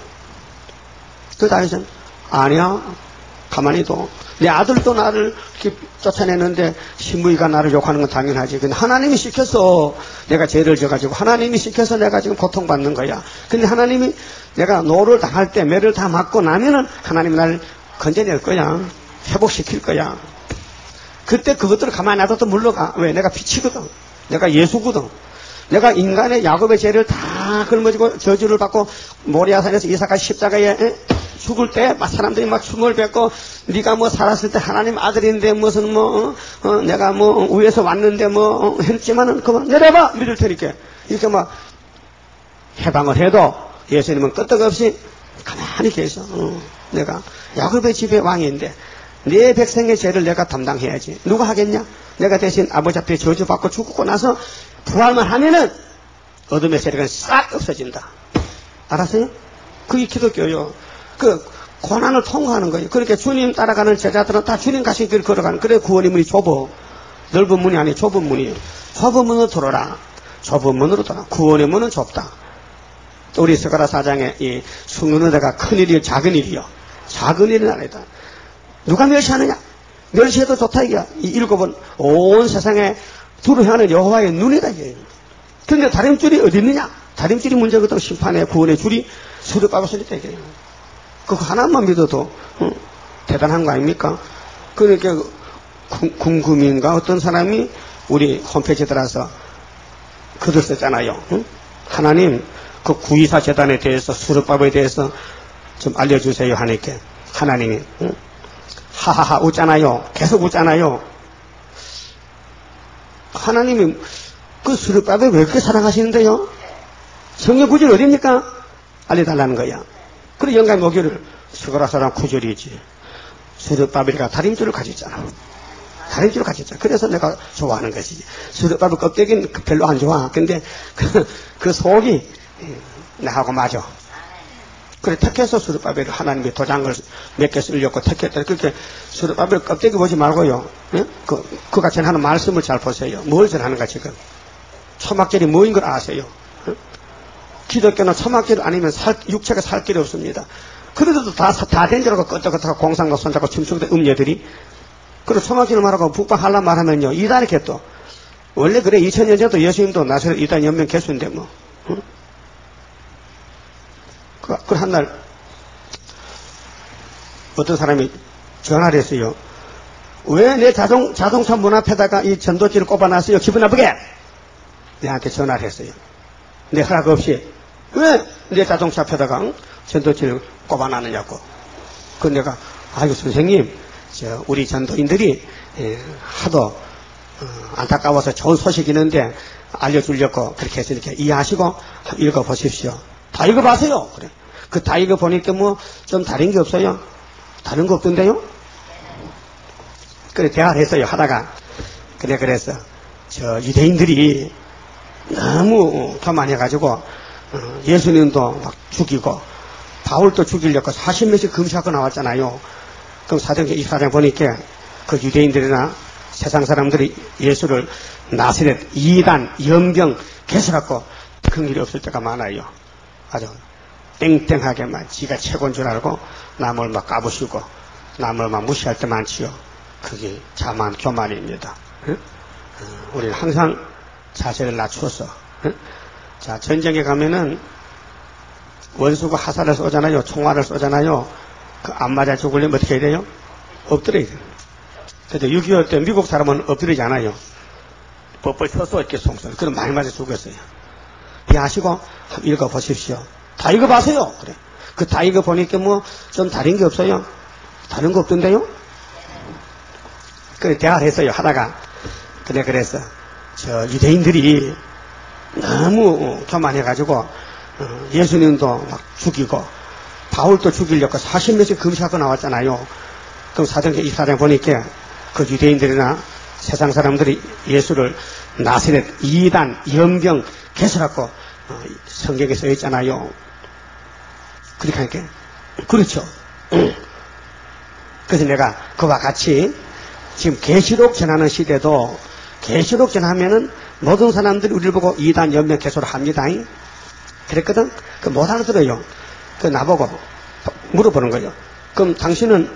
그 다윗은 아니야 가만히 둬. 내 아들도 나를 이렇게 쫓아내는데 시므이가 나를 욕하는 건 당연하지. 근데 하나님이 시켜서 내가 죄를 져가지고 하나님이 시켜서 내가 지금 고통받는 거야. 근데 하나님이 내가 노를 당할 때 매를 다 맞고 나면은 하나님이 나를 건져낼 거야. 회복시킬 거야. 그때 그것들을 가만히 놔둬도 물러가. 왜? 내가 빛이거든. 내가 예수거든. 내가 인간의 야곱의 죄를 다 걸머지고 저주를 받고 모리아산에서 이삭과 십자가에 에? 죽을 때 막 사람들이 막 춤을 뱉고 네가 뭐 살았을 때 하나님 아들인데 무슨 뭐 어, 어, 내가 뭐 위에서 왔는데 뭐 어, 했지만은 그만 내려봐 믿을 테니까 이렇게 막 해방을 해도 예수님은 끄떡없이 가만히 계셔. 어, 내가 야곱의 집의 왕인데 네 백성의 죄를 내가 담당해야지. 누가 하겠냐? 내가 대신 아버지 앞에 저주받고 죽고 나서 부활만 하면은 어둠의 세력은 싹 없어진다. 알았어요? 그게 기독교요. 그 고난을 통과하는 거예요. 그렇게 주님 따라가는 제자들은 다 주님 가신 길 걸어가는. 그래 구원의 문이 좁어. 넓은 문이 아니에요. 좁은 문이에요. 좁은 문으로 들어라. 좁은 문으로 들어라. 구원의 문은 좁다. 우리 스가랴 사장에 이 숨는 데가 큰 일이요 작은 일이요. 작은 일은 아니다. 누가 멸시하느냐? 멸시해도 좋다 이게. 이 일곱은 온 세상에 두루 향하는 여호와의 눈이다 이게. 그런데 다림줄이 어디 있느냐? 다림줄이 문제거든. 심판의 구원의 줄이 수렵하고 서있다 이게. 그거 하나만 믿어도 어, 대단한 거 아닙니까? 그러니까 궁금인가 어떤 사람이 우리 홈페이지에 들어와서 글을 썼잖아요. 응? 하나님 그 구이사 재단에 대해서 수렵밥에 대해서 좀 알려주세요 하니까 하나님이 응? 하하하 웃잖아요. 계속 웃잖아요. 하나님이 그 수렵밥에 왜 그렇게 사랑하시는데요? 성경 구절이 어딥니까? 알려달라는 거야. 그리고 영감의 목요를 스가랴 사람 구절이지. 수렵밥이가 다림줄을 가졌잖아. 다림줄을 가졌잖아. 그래서 내가 좋아하는 것이지. 수렵밥의 껍데기는 별로 안 좋아. 근데 그, 그 속이 나하고 맞아. 그래 택해서 수렵밥에를 하나님이 도장을 몇 개 쓰려고 택했다. 그렇게 수렵밥을 껍데기 보지 말고요. 예? 그, 그 같이 하는 말씀을 잘 보세요. 뭘 전하는가 지금. 초막절이 뭐인 걸 아세요. 예? 기독교는 초막절 아니면 살, 육체가 살 길이 없습니다. 그래도 다, 다 된 줄 알고 끄떡끄떡 공상과 손잡고 춤추던 음녀들이. 그리고 초막절을 말하고 북방하려 말하면요. 이단이 겠또. 원래 그래 이천 년 전에도 예수님도 나사렛 이단 연명 개수인데 뭐. 응? 그, 그 한날 어떤 사람이 전화를 했어요. 왜 내 자동, 자동차 문 앞에다가 이 전도지를 꼽아놨어요? 기분 나쁘게? 내한테 전화를 했어요. 내 허락 없이. 왜 내 자동차 앞에다가 응? 전도지를 꼽아놨느냐고. 그 내가 아이고 선생님 저 우리 전도인들이 예, 하도 어, 안타까워서 좋은 소식 있는데 알려주려고 그렇게 해서 이렇게 이해하시고 읽어보십시오. 다 읽어봐세요. 그래. 그 다 읽어보니까 뭐 좀 다른 게 없어요? 다른 거 없던데요? 그래, 대화를 했어요. 하다가. 그래, 그래서 저 유대인들이 너무 교만해가지고 어, 예수님도 막 죽이고 바울도 죽이려고 사십 명씩 금시하고 나왔잖아요. 그럼 사도행전 이십사 장 보니까 그 유대인들이나 세상 사람들이 예수를 나사렛, 이단, 연병, 개수갖고 큰일이 없을 때가 많아요. 아주 땡땡하게만 지가 최고인 줄 알고 남을 막 까부시고 남을 막 무시할 때 많지요. 그게 자만 교만입니다. 응? 어, 우리는 항상 자세를 낮춰서 응? 자, 전쟁에 가면은 원수가 화살을 쏘잖아요. 총알을 쏘잖아요. 그 안 맞아 죽으려면 어떻게 해야 돼요? 엎드려야 돼요. 근데 육이오 때 미국 사람은 엎드리지 않아요. 뻣뻣 서서 이렇게 송송. 그럼 많이 맞아 죽었어요. 이해하시고 한번 읽어보십시오. 다 읽어봐세요. 그래. 그 다 읽어보니까 뭐 좀 다른 게 없어요? 다른 거 없던데요? 그래, 대화를 했어요. 하다가. 그래, 그래서 저 유대인들이 너무 교만해가지고 어, 예수님도 막 죽이고 바울도 죽이려고 사십 명씩 금시하고 나왔잖아요. 그럼 사도행전 이십사 장 보니까 그 유대인들이나 세상 사람들이 예수를 나사렛, 이단, 연병, 개수라고 어, 성경에 써 있잖아요. 그렇게 하니까 그렇죠. 그래서 내가 그와 같이 지금 계시록 전하는 시대도 계시록 전하면은 모든 사람들이 우리를 보고 이단, 연병, 개수를 합니다. 그랬거든. 그 못 알아들어요. 그 나보고 물어보는 거예요. 그럼 당신은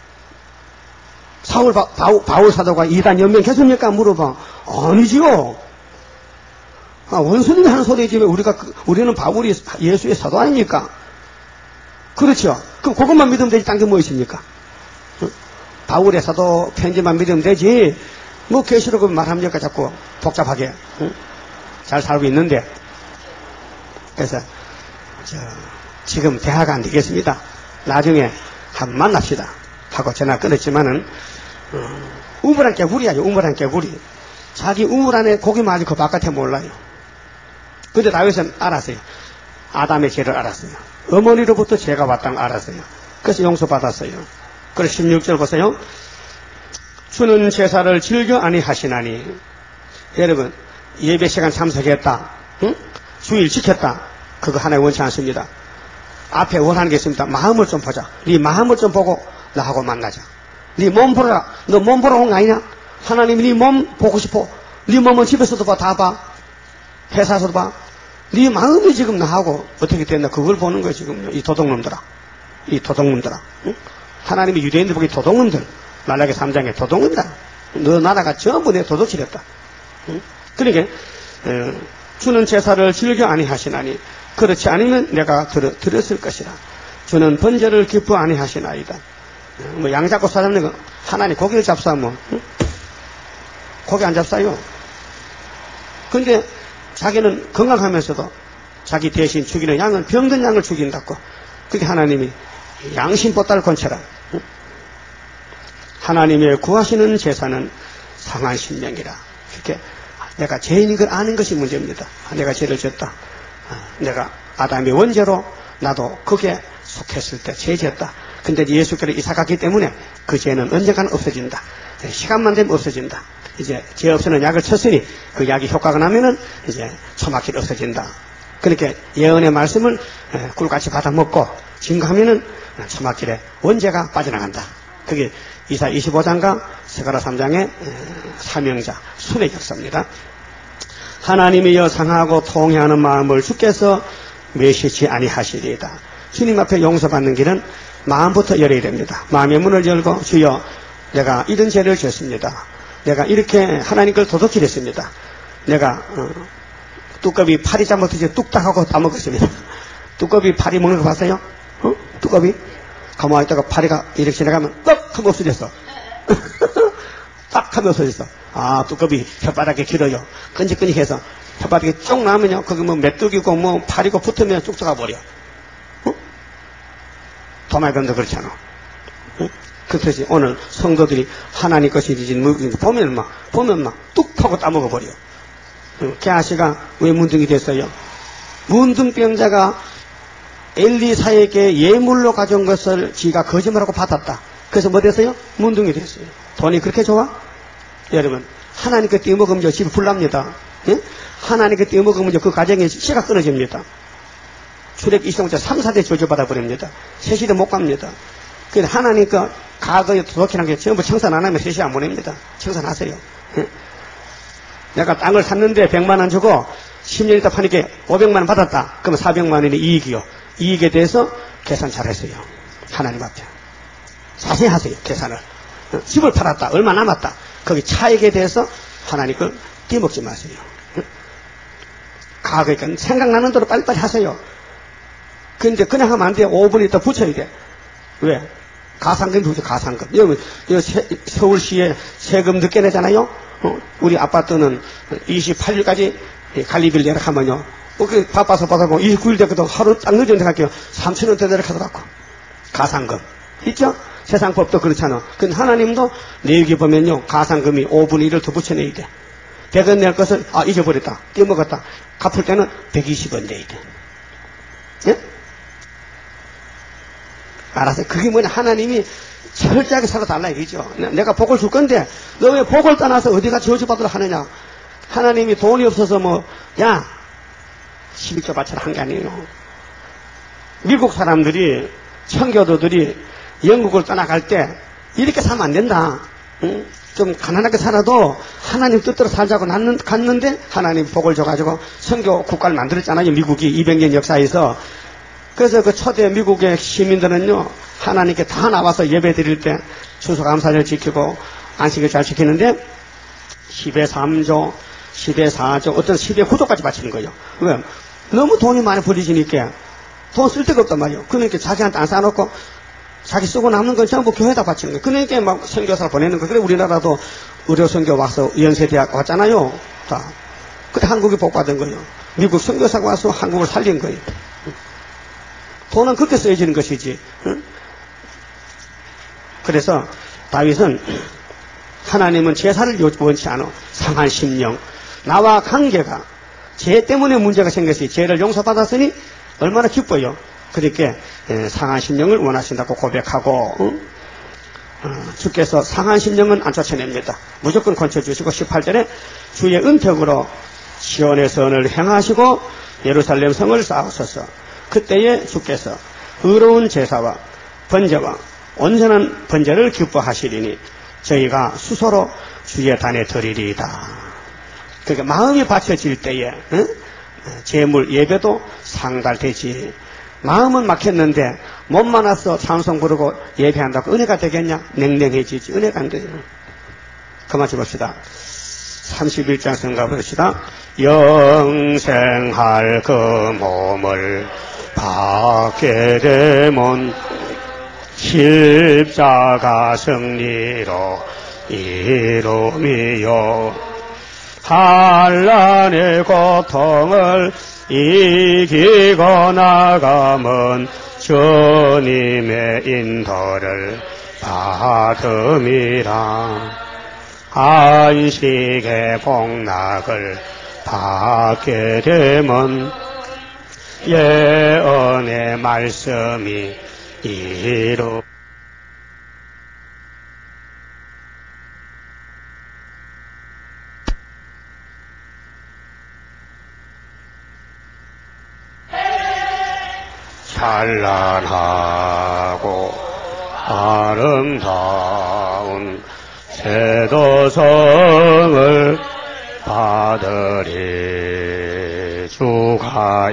사울 바, 바울, 바울 사도가 이단, 연병, 개수입니까? 물어봐. 아니지요. 아, 원수님이 하는 소리지 왜 우리가 그, 우리는 바울이 예수의 사도 아닙니까? 그렇죠. 그럼 그것만 믿으면 되지. 딴 게 뭐 있습니까? 응? 바울의 사도 편지만 믿으면 되지. 뭐 계시록을 말합니까? 자꾸 복잡하게. 응? 잘 살고 있는데. 그래서 저, 지금 대화가 안 되겠습니다. 나중에 한번 만납시다 하고 전화 끊었지만은 어, 우물 한 개구리야요. 우물 한 개구리. 자기 우물 안에 고기 맞이 그 바깥에 몰라요. 근데 다윗은 알았어요. 아담의 죄를 알았어요. 어머니로부터 죄가 왔다는 걸 알았어요. 그래서 용서받았어요. 그래서 십육 절 보세요. 주는 제사를 즐겨 아니하시나니. 여러분 예배 시간 참석했다. 응? 주일 지켰다. 그거 하나에 원치 않습니다. 앞에 원하는 게 있습니다. 마음을 좀 보자. 네 마음을 좀 보고 나하고 만나자. 네 몸 보라. 너 몸 보러 온 거 아니냐? 하나님이 네 몸 보고 싶어. 네 몸은 집에서도 봐, 다 봐. 회사에서도 봐. 네 마음이 지금 나하고 어떻게 됐나 그걸 보는 거예요. 지금 이 도둑놈들아. 이 도둑놈들아. 응? 하나님이 유대인들 보기 도둑놈들. 말라기 삼 장에 도둑놈이다. 너 나라가 전부 내 도둑질했다. 응? 그러니까 어, 주는 제사를 즐겨 아니하시나니 그렇지 않으면 내가 들어, 들었을 것이라. 주는 번제를 기뻐 아니하시나이다. 뭐 양 잡고 사잡는 거 하나님 고기를 잡사 뭐 응? 고기 안 잡사요. 근데 자기는 건강하면서도 자기 대신 죽이는 양은 병든 양을 죽인다고. 그게 하나님이 양심보따를 건쳐라. 응? 하나님의 구하시는 제사는 상한 신명이라. 이렇게 내가 죄인인 걸 아는 것이 문제입니다. 내가 죄를 졌다. 내가 아담의 원죄로 나도 거기에 속했을 때 죄졌다. 근데 예수께로 이사 갔기 때문에 그 죄는 언젠가는 없어진다. 시간만 되면 없어진다. 이제 죄 없애는 약을 쳤으니 그 약이 효과가 나면은 이제 초막힐 없어진다. 그렇게 예언의 말씀을 꿀같이 받아 먹고 증거하면은 초막힐에 원죄가 빠져나간다. 그게 이사 이십오 장과 스가랴 삼 장의 사명자 순의 역사입니다. 하나님이여 상하고 통회하는 마음을 주께서 매시지 아니하시리이다. 주님 앞에 용서받는 길은 마음부터 열어야 됩니다. 마음의 문을 열고 주여 내가 이런 죄를 졌습니다. 내가 이렇게 하나님 걸 도둑질했습니다. 내가 어, 뚜껑이 파리 잘못해서 뚝딱 하고 따먹었습니다. 뚜껑이 파리 먹는 거 봤어요? 어? 뚜껑이? 가만히 있다가 파리가 이렇게 지나가면 떡 하면 없어졌어. 딱 하면 없어졌어. 아, 뚜껑이 혓바닥에 길어요. 끈적끈적해서 혓바닥에 쭉 나면요. 거기 뭐 메뚜기고 뭐 파리고 붙으면 쭉 들어가 버려. 어? 도마뱀도 그렇잖아. 어? 그래서 오늘 성도들이 하나님 것이 되지 보면 막 보면 막 뚝 하고 따먹어 버려. 게하시가 왜 문둥이 됐어요? 문둥병자가 엘리사에게 예물로 가져온 것을 지가 거짓말하고 받았다. 그래서 뭐 됐어요? 문둥이 됐어요. 돈이 그렇게 좋아? 여러분, 하나님께 떼먹으면 저 집이 불납니다. 예? 하나님께 떼먹으면 그 가정에 씨가 끊어집니다. 출애굽기 이십 장 삼, 사 대 저주받아 버립니다. 새 시대 못 갑니다. 그래서 하나님께 과거에 도덕이라는 게 전부 청산 안 하면 새 시대 안 보냅니다. 청산하세요. 예? 내가 땅을 샀는데 백만 원 주고 십 년 있다 파니까 오백만 원 받았다. 그러면 사백만 원이 이익이요. 이익에 대해서 계산 잘했어요. 하나님 앞에. 자세히 하세요. 계산을. 집을 팔았다. 얼마 남았다. 거기 차익에 대해서 하나님 걸 떼먹지 마세요. 과거에 생각나는 대로 빨리빨리 하세요. 근데 그냥 하면 안 돼. 오 분 있다 붙여야 돼. 왜? 가상금 붙여, 가상금. 여기, 여기 세, 서울시에 세금 늦게 내잖아요? 어, 우리 아파트는 이십팔 일까지 관리비를 내라 하면요. 어, 그 바빠서 받아보면 이십구 일 됐거든. 하루 딱 늦은 데 갈게요. 삼천 원대 내라 하더라고. 가상금. 있죠? 세상 법도 그렇잖아. 근데 하나님도 내 여기 보면요. 가상금이 오분의 일을 더 붙여내야 돼. 백 원 낼 것을, 아, 잊어버렸다. 떼먹었다. 갚을 때는 백이십 원 내야 돼. 예? 알았어요. 그게 뭐냐. 하나님이 철저하게 살아달라 이거죠. 내가 복을 줄 건데 너 왜 복을 떠나서 어디가 저주받으러 하느냐. 하나님이 돈이 없어서 뭐 야 십일조 바쳐라 한 게 아니에요. 미국 사람들이 청교도들이 영국을 떠나갈 때 이렇게 살면 안 된다. 응? 좀 가난하게 살아도 하나님 뜻대로 살자고 갔는데 하나님 복을 줘가지고 선교 국가를 만들었잖아요. 미국이 이백 년 역사에서. 그래서 그 초대 미국의 시민들은요, 하나님께 다 나와서 예배 드릴 때 추수감사절을 지키고 안식을 잘 지키는데 십의 삼조, 십의 사조, 어떤 십의 구조까지 바치는 거예요. 왜? 너무 돈이 많이 버리지니까 돈 쓸 데가 없단 말이에요. 그러니까 자기한테 안 쌓아놓고 자기 쓰고 남는 건 전부 교회에다 바치는 거예요. 그러니까 막 선교사를 보내는 거예요. 그래 우리나라도 의료 선교 와서 연세대학 왔잖아요. 다. 그때 한국이 복 받은 거예요. 미국 선교사가 와서 한국을 살린 거예요. 돈은 그렇게 쓰여지는 것이지. 응? 그래서 다윗은 하나님은 제사를 원치 않아. 상한 심령. 나와 관계가 죄 때문에 문제가 생겼으니 죄를 용서받았으니 얼마나 기뻐요. 그렇게 상한 심령을 원하신다고 고백하고 응? 어, 주께서 상한 심령은 안 쫓아냅니다. 무조건 건쳐주시고 십팔 절에 주의 은택으로 시온의 선을 행하시고 예루살렘 성을 쌓으소서. 그때에 주께서 의로운 제사와 번제와 온전한 번제를 기뻐하시리니 저희가 수소로 주의 단에 드리리이다. 그러니까 마음이 받쳐질 때에 응? 제물 예배도 상달되지. 마음은 막혔는데 몸만 와서 찬송 부르고 예배한다고 은혜가 되겠냐? 냉랭해지지. 은혜가 안 돼요. 그만 줍읍시다. 삼십일 장 성가 부릅시다. 영생할 그 몸을 받게 되면 십자가 승리로 이루미요 한란의 고통을 이기고 나가면 주님의 인도를 받음이라. 안식의 복락을 받게 되면 예언의 말씀이 이루 찬란하고 아름다운 세도성을 받으리. 주가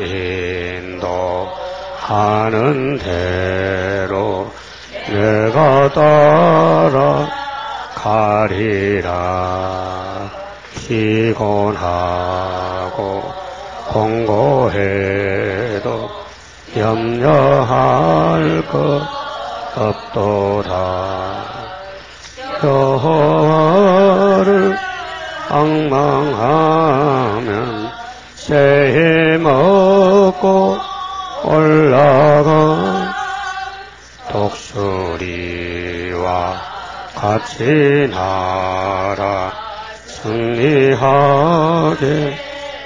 인도하는 대로 내가 따라가리라. 피곤하고 공고해도 염려할 것 없도다. 여호와를 앙망하면 새해 먹고 올라가 독수리와 주와 같이 나라 승리하게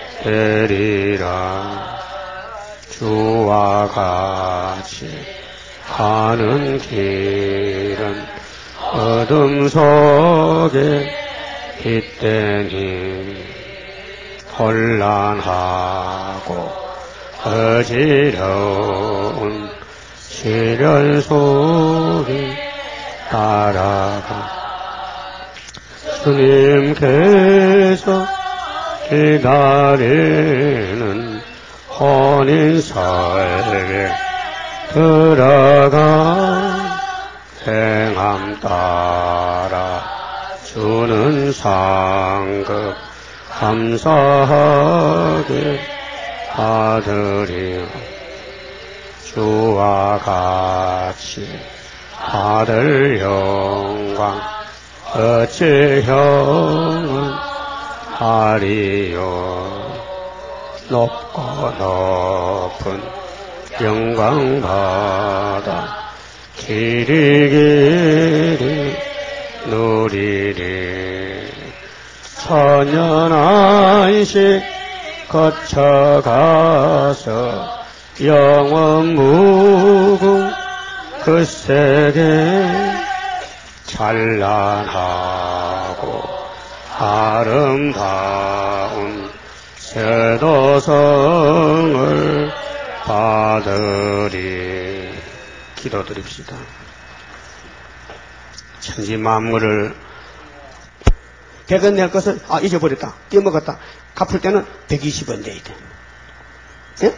되리라. 주와 같이 가는 길은 어둠 속에 빛되니 혼란하고 어지러운 시련 속에 따라가 주님께서 기다리는 혼인설에 들어가 행함 따라 주는 상급 감사하게 받으리요. 주와 같이 받을 영광 어찌 형은 하리요. 높고 높은 영광 받아 길이 길이 누리리. 천년 안식 거쳐가서 영원 무궁 그 세계 찬란하고 아름다운 새도성을 받으리. 기도드립시다. 천지 만물을 백원 낼 것을 아 잊어버렸다, 떼먹었다, 갚을 때는 백이십 원 내야 돼. 예?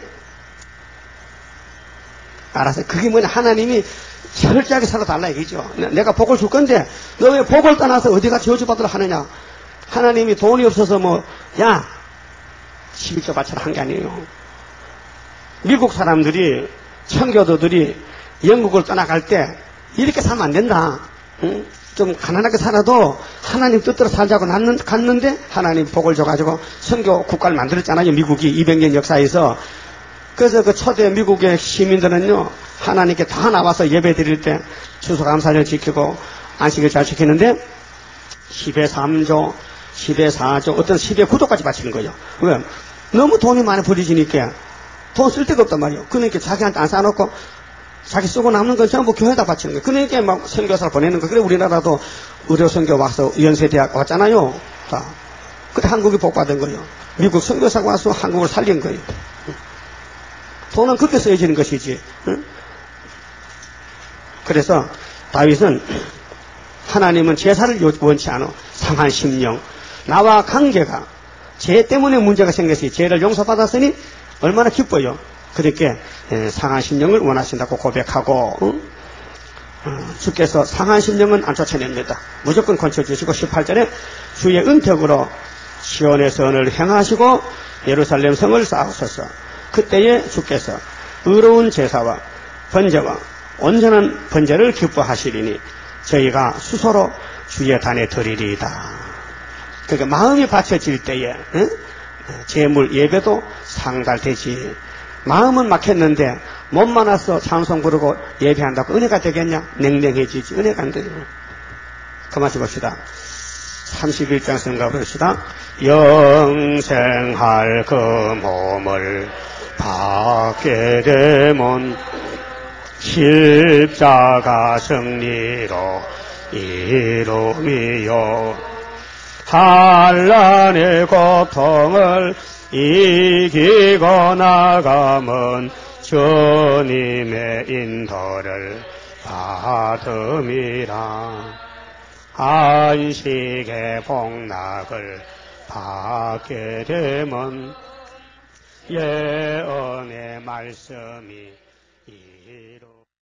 알았어요. 그게 뭐냐, 하나님이 철저하게 살아달라 얘기죠. 내가 복을 줄 건데 너 왜 복을 떠나서 어디가 저주받으러 하느냐. 하나님이 돈이 없어서 뭐 야 십일조 바쳐라 한 게 아니에요. 미국 사람들이, 청교도들이 영국을 떠나갈 때 이렇게 살면 안 된다. 응? 좀 가난하게 살아도 하나님 뜻대로 살자고 갔는데 하나님 복을 줘가지고 선교 국가를 만들었잖아요. 미국이 이백 년 역사에서. 그래서 그 초대 미국의 시민들은요, 하나님께 다 나와서 예배 드릴 때 추수감사절 지키고 안식을 잘 지키는데 십의 삼조, 십의 사조, 어떤 십의 구조까지 바치는 거예요. 왜? 너무 돈이 많이 버려지니까 돈 쓸 데가 없단 말이에요. 그러니까 자기한테 안 쌓아놓고 자기 쓰고 남는 건 전부 교회에다 바치는 거예요. 그러니까 막 선교사를 보내는 거예요. 그래 우리나라도 의료 선교 와서 연세대학 왔잖아요. 다. 그때 한국이 복받은 거예요. 미국 선교사가 와서 한국을 살린 거예요. 돈은 그렇게 쓰여지는 것이지. 응? 그래서 다윗은 하나님은 제사를 원치 않아. 상한 심령. 나와 관계가 죄 때문에 문제가 생겼으니 죄를 용서받았으니 얼마나 기뻐요. 그렇게 상한 심령을 원하신다고 고백하고, 응? 어, 주께서 상한 심령은 안 쫓아냅니다. 무조건 건쳐주시고 십팔 절에 주의 은택으로 시온의 선을 행하시고 예루살렘 성을 쌓으소서. 그때에 주께서 의로운 제사와 번제와 온전한 번제를 기뻐하시리니 저희가 수소로 주의 단에 드리리이다. 그러니까 마음이 바쳐질 때에 응? 제물 예배도 상달되지. 마음은 막혔는데 몸만 와서 찬송 부르고 예배한다고 은혜가 되겠냐? 냉랭해지지. 은혜가 안 돼요. 그만 봅시다. 삼십일 장 생각 봅시다. 영생할 그 몸을 받게 되면 십자가 승리로 이름이요 한란의 고통을 이기고 나가면 주님의 인도를 받음이라. 안식의 복락을 받게 되면 예언의 말씀이 이루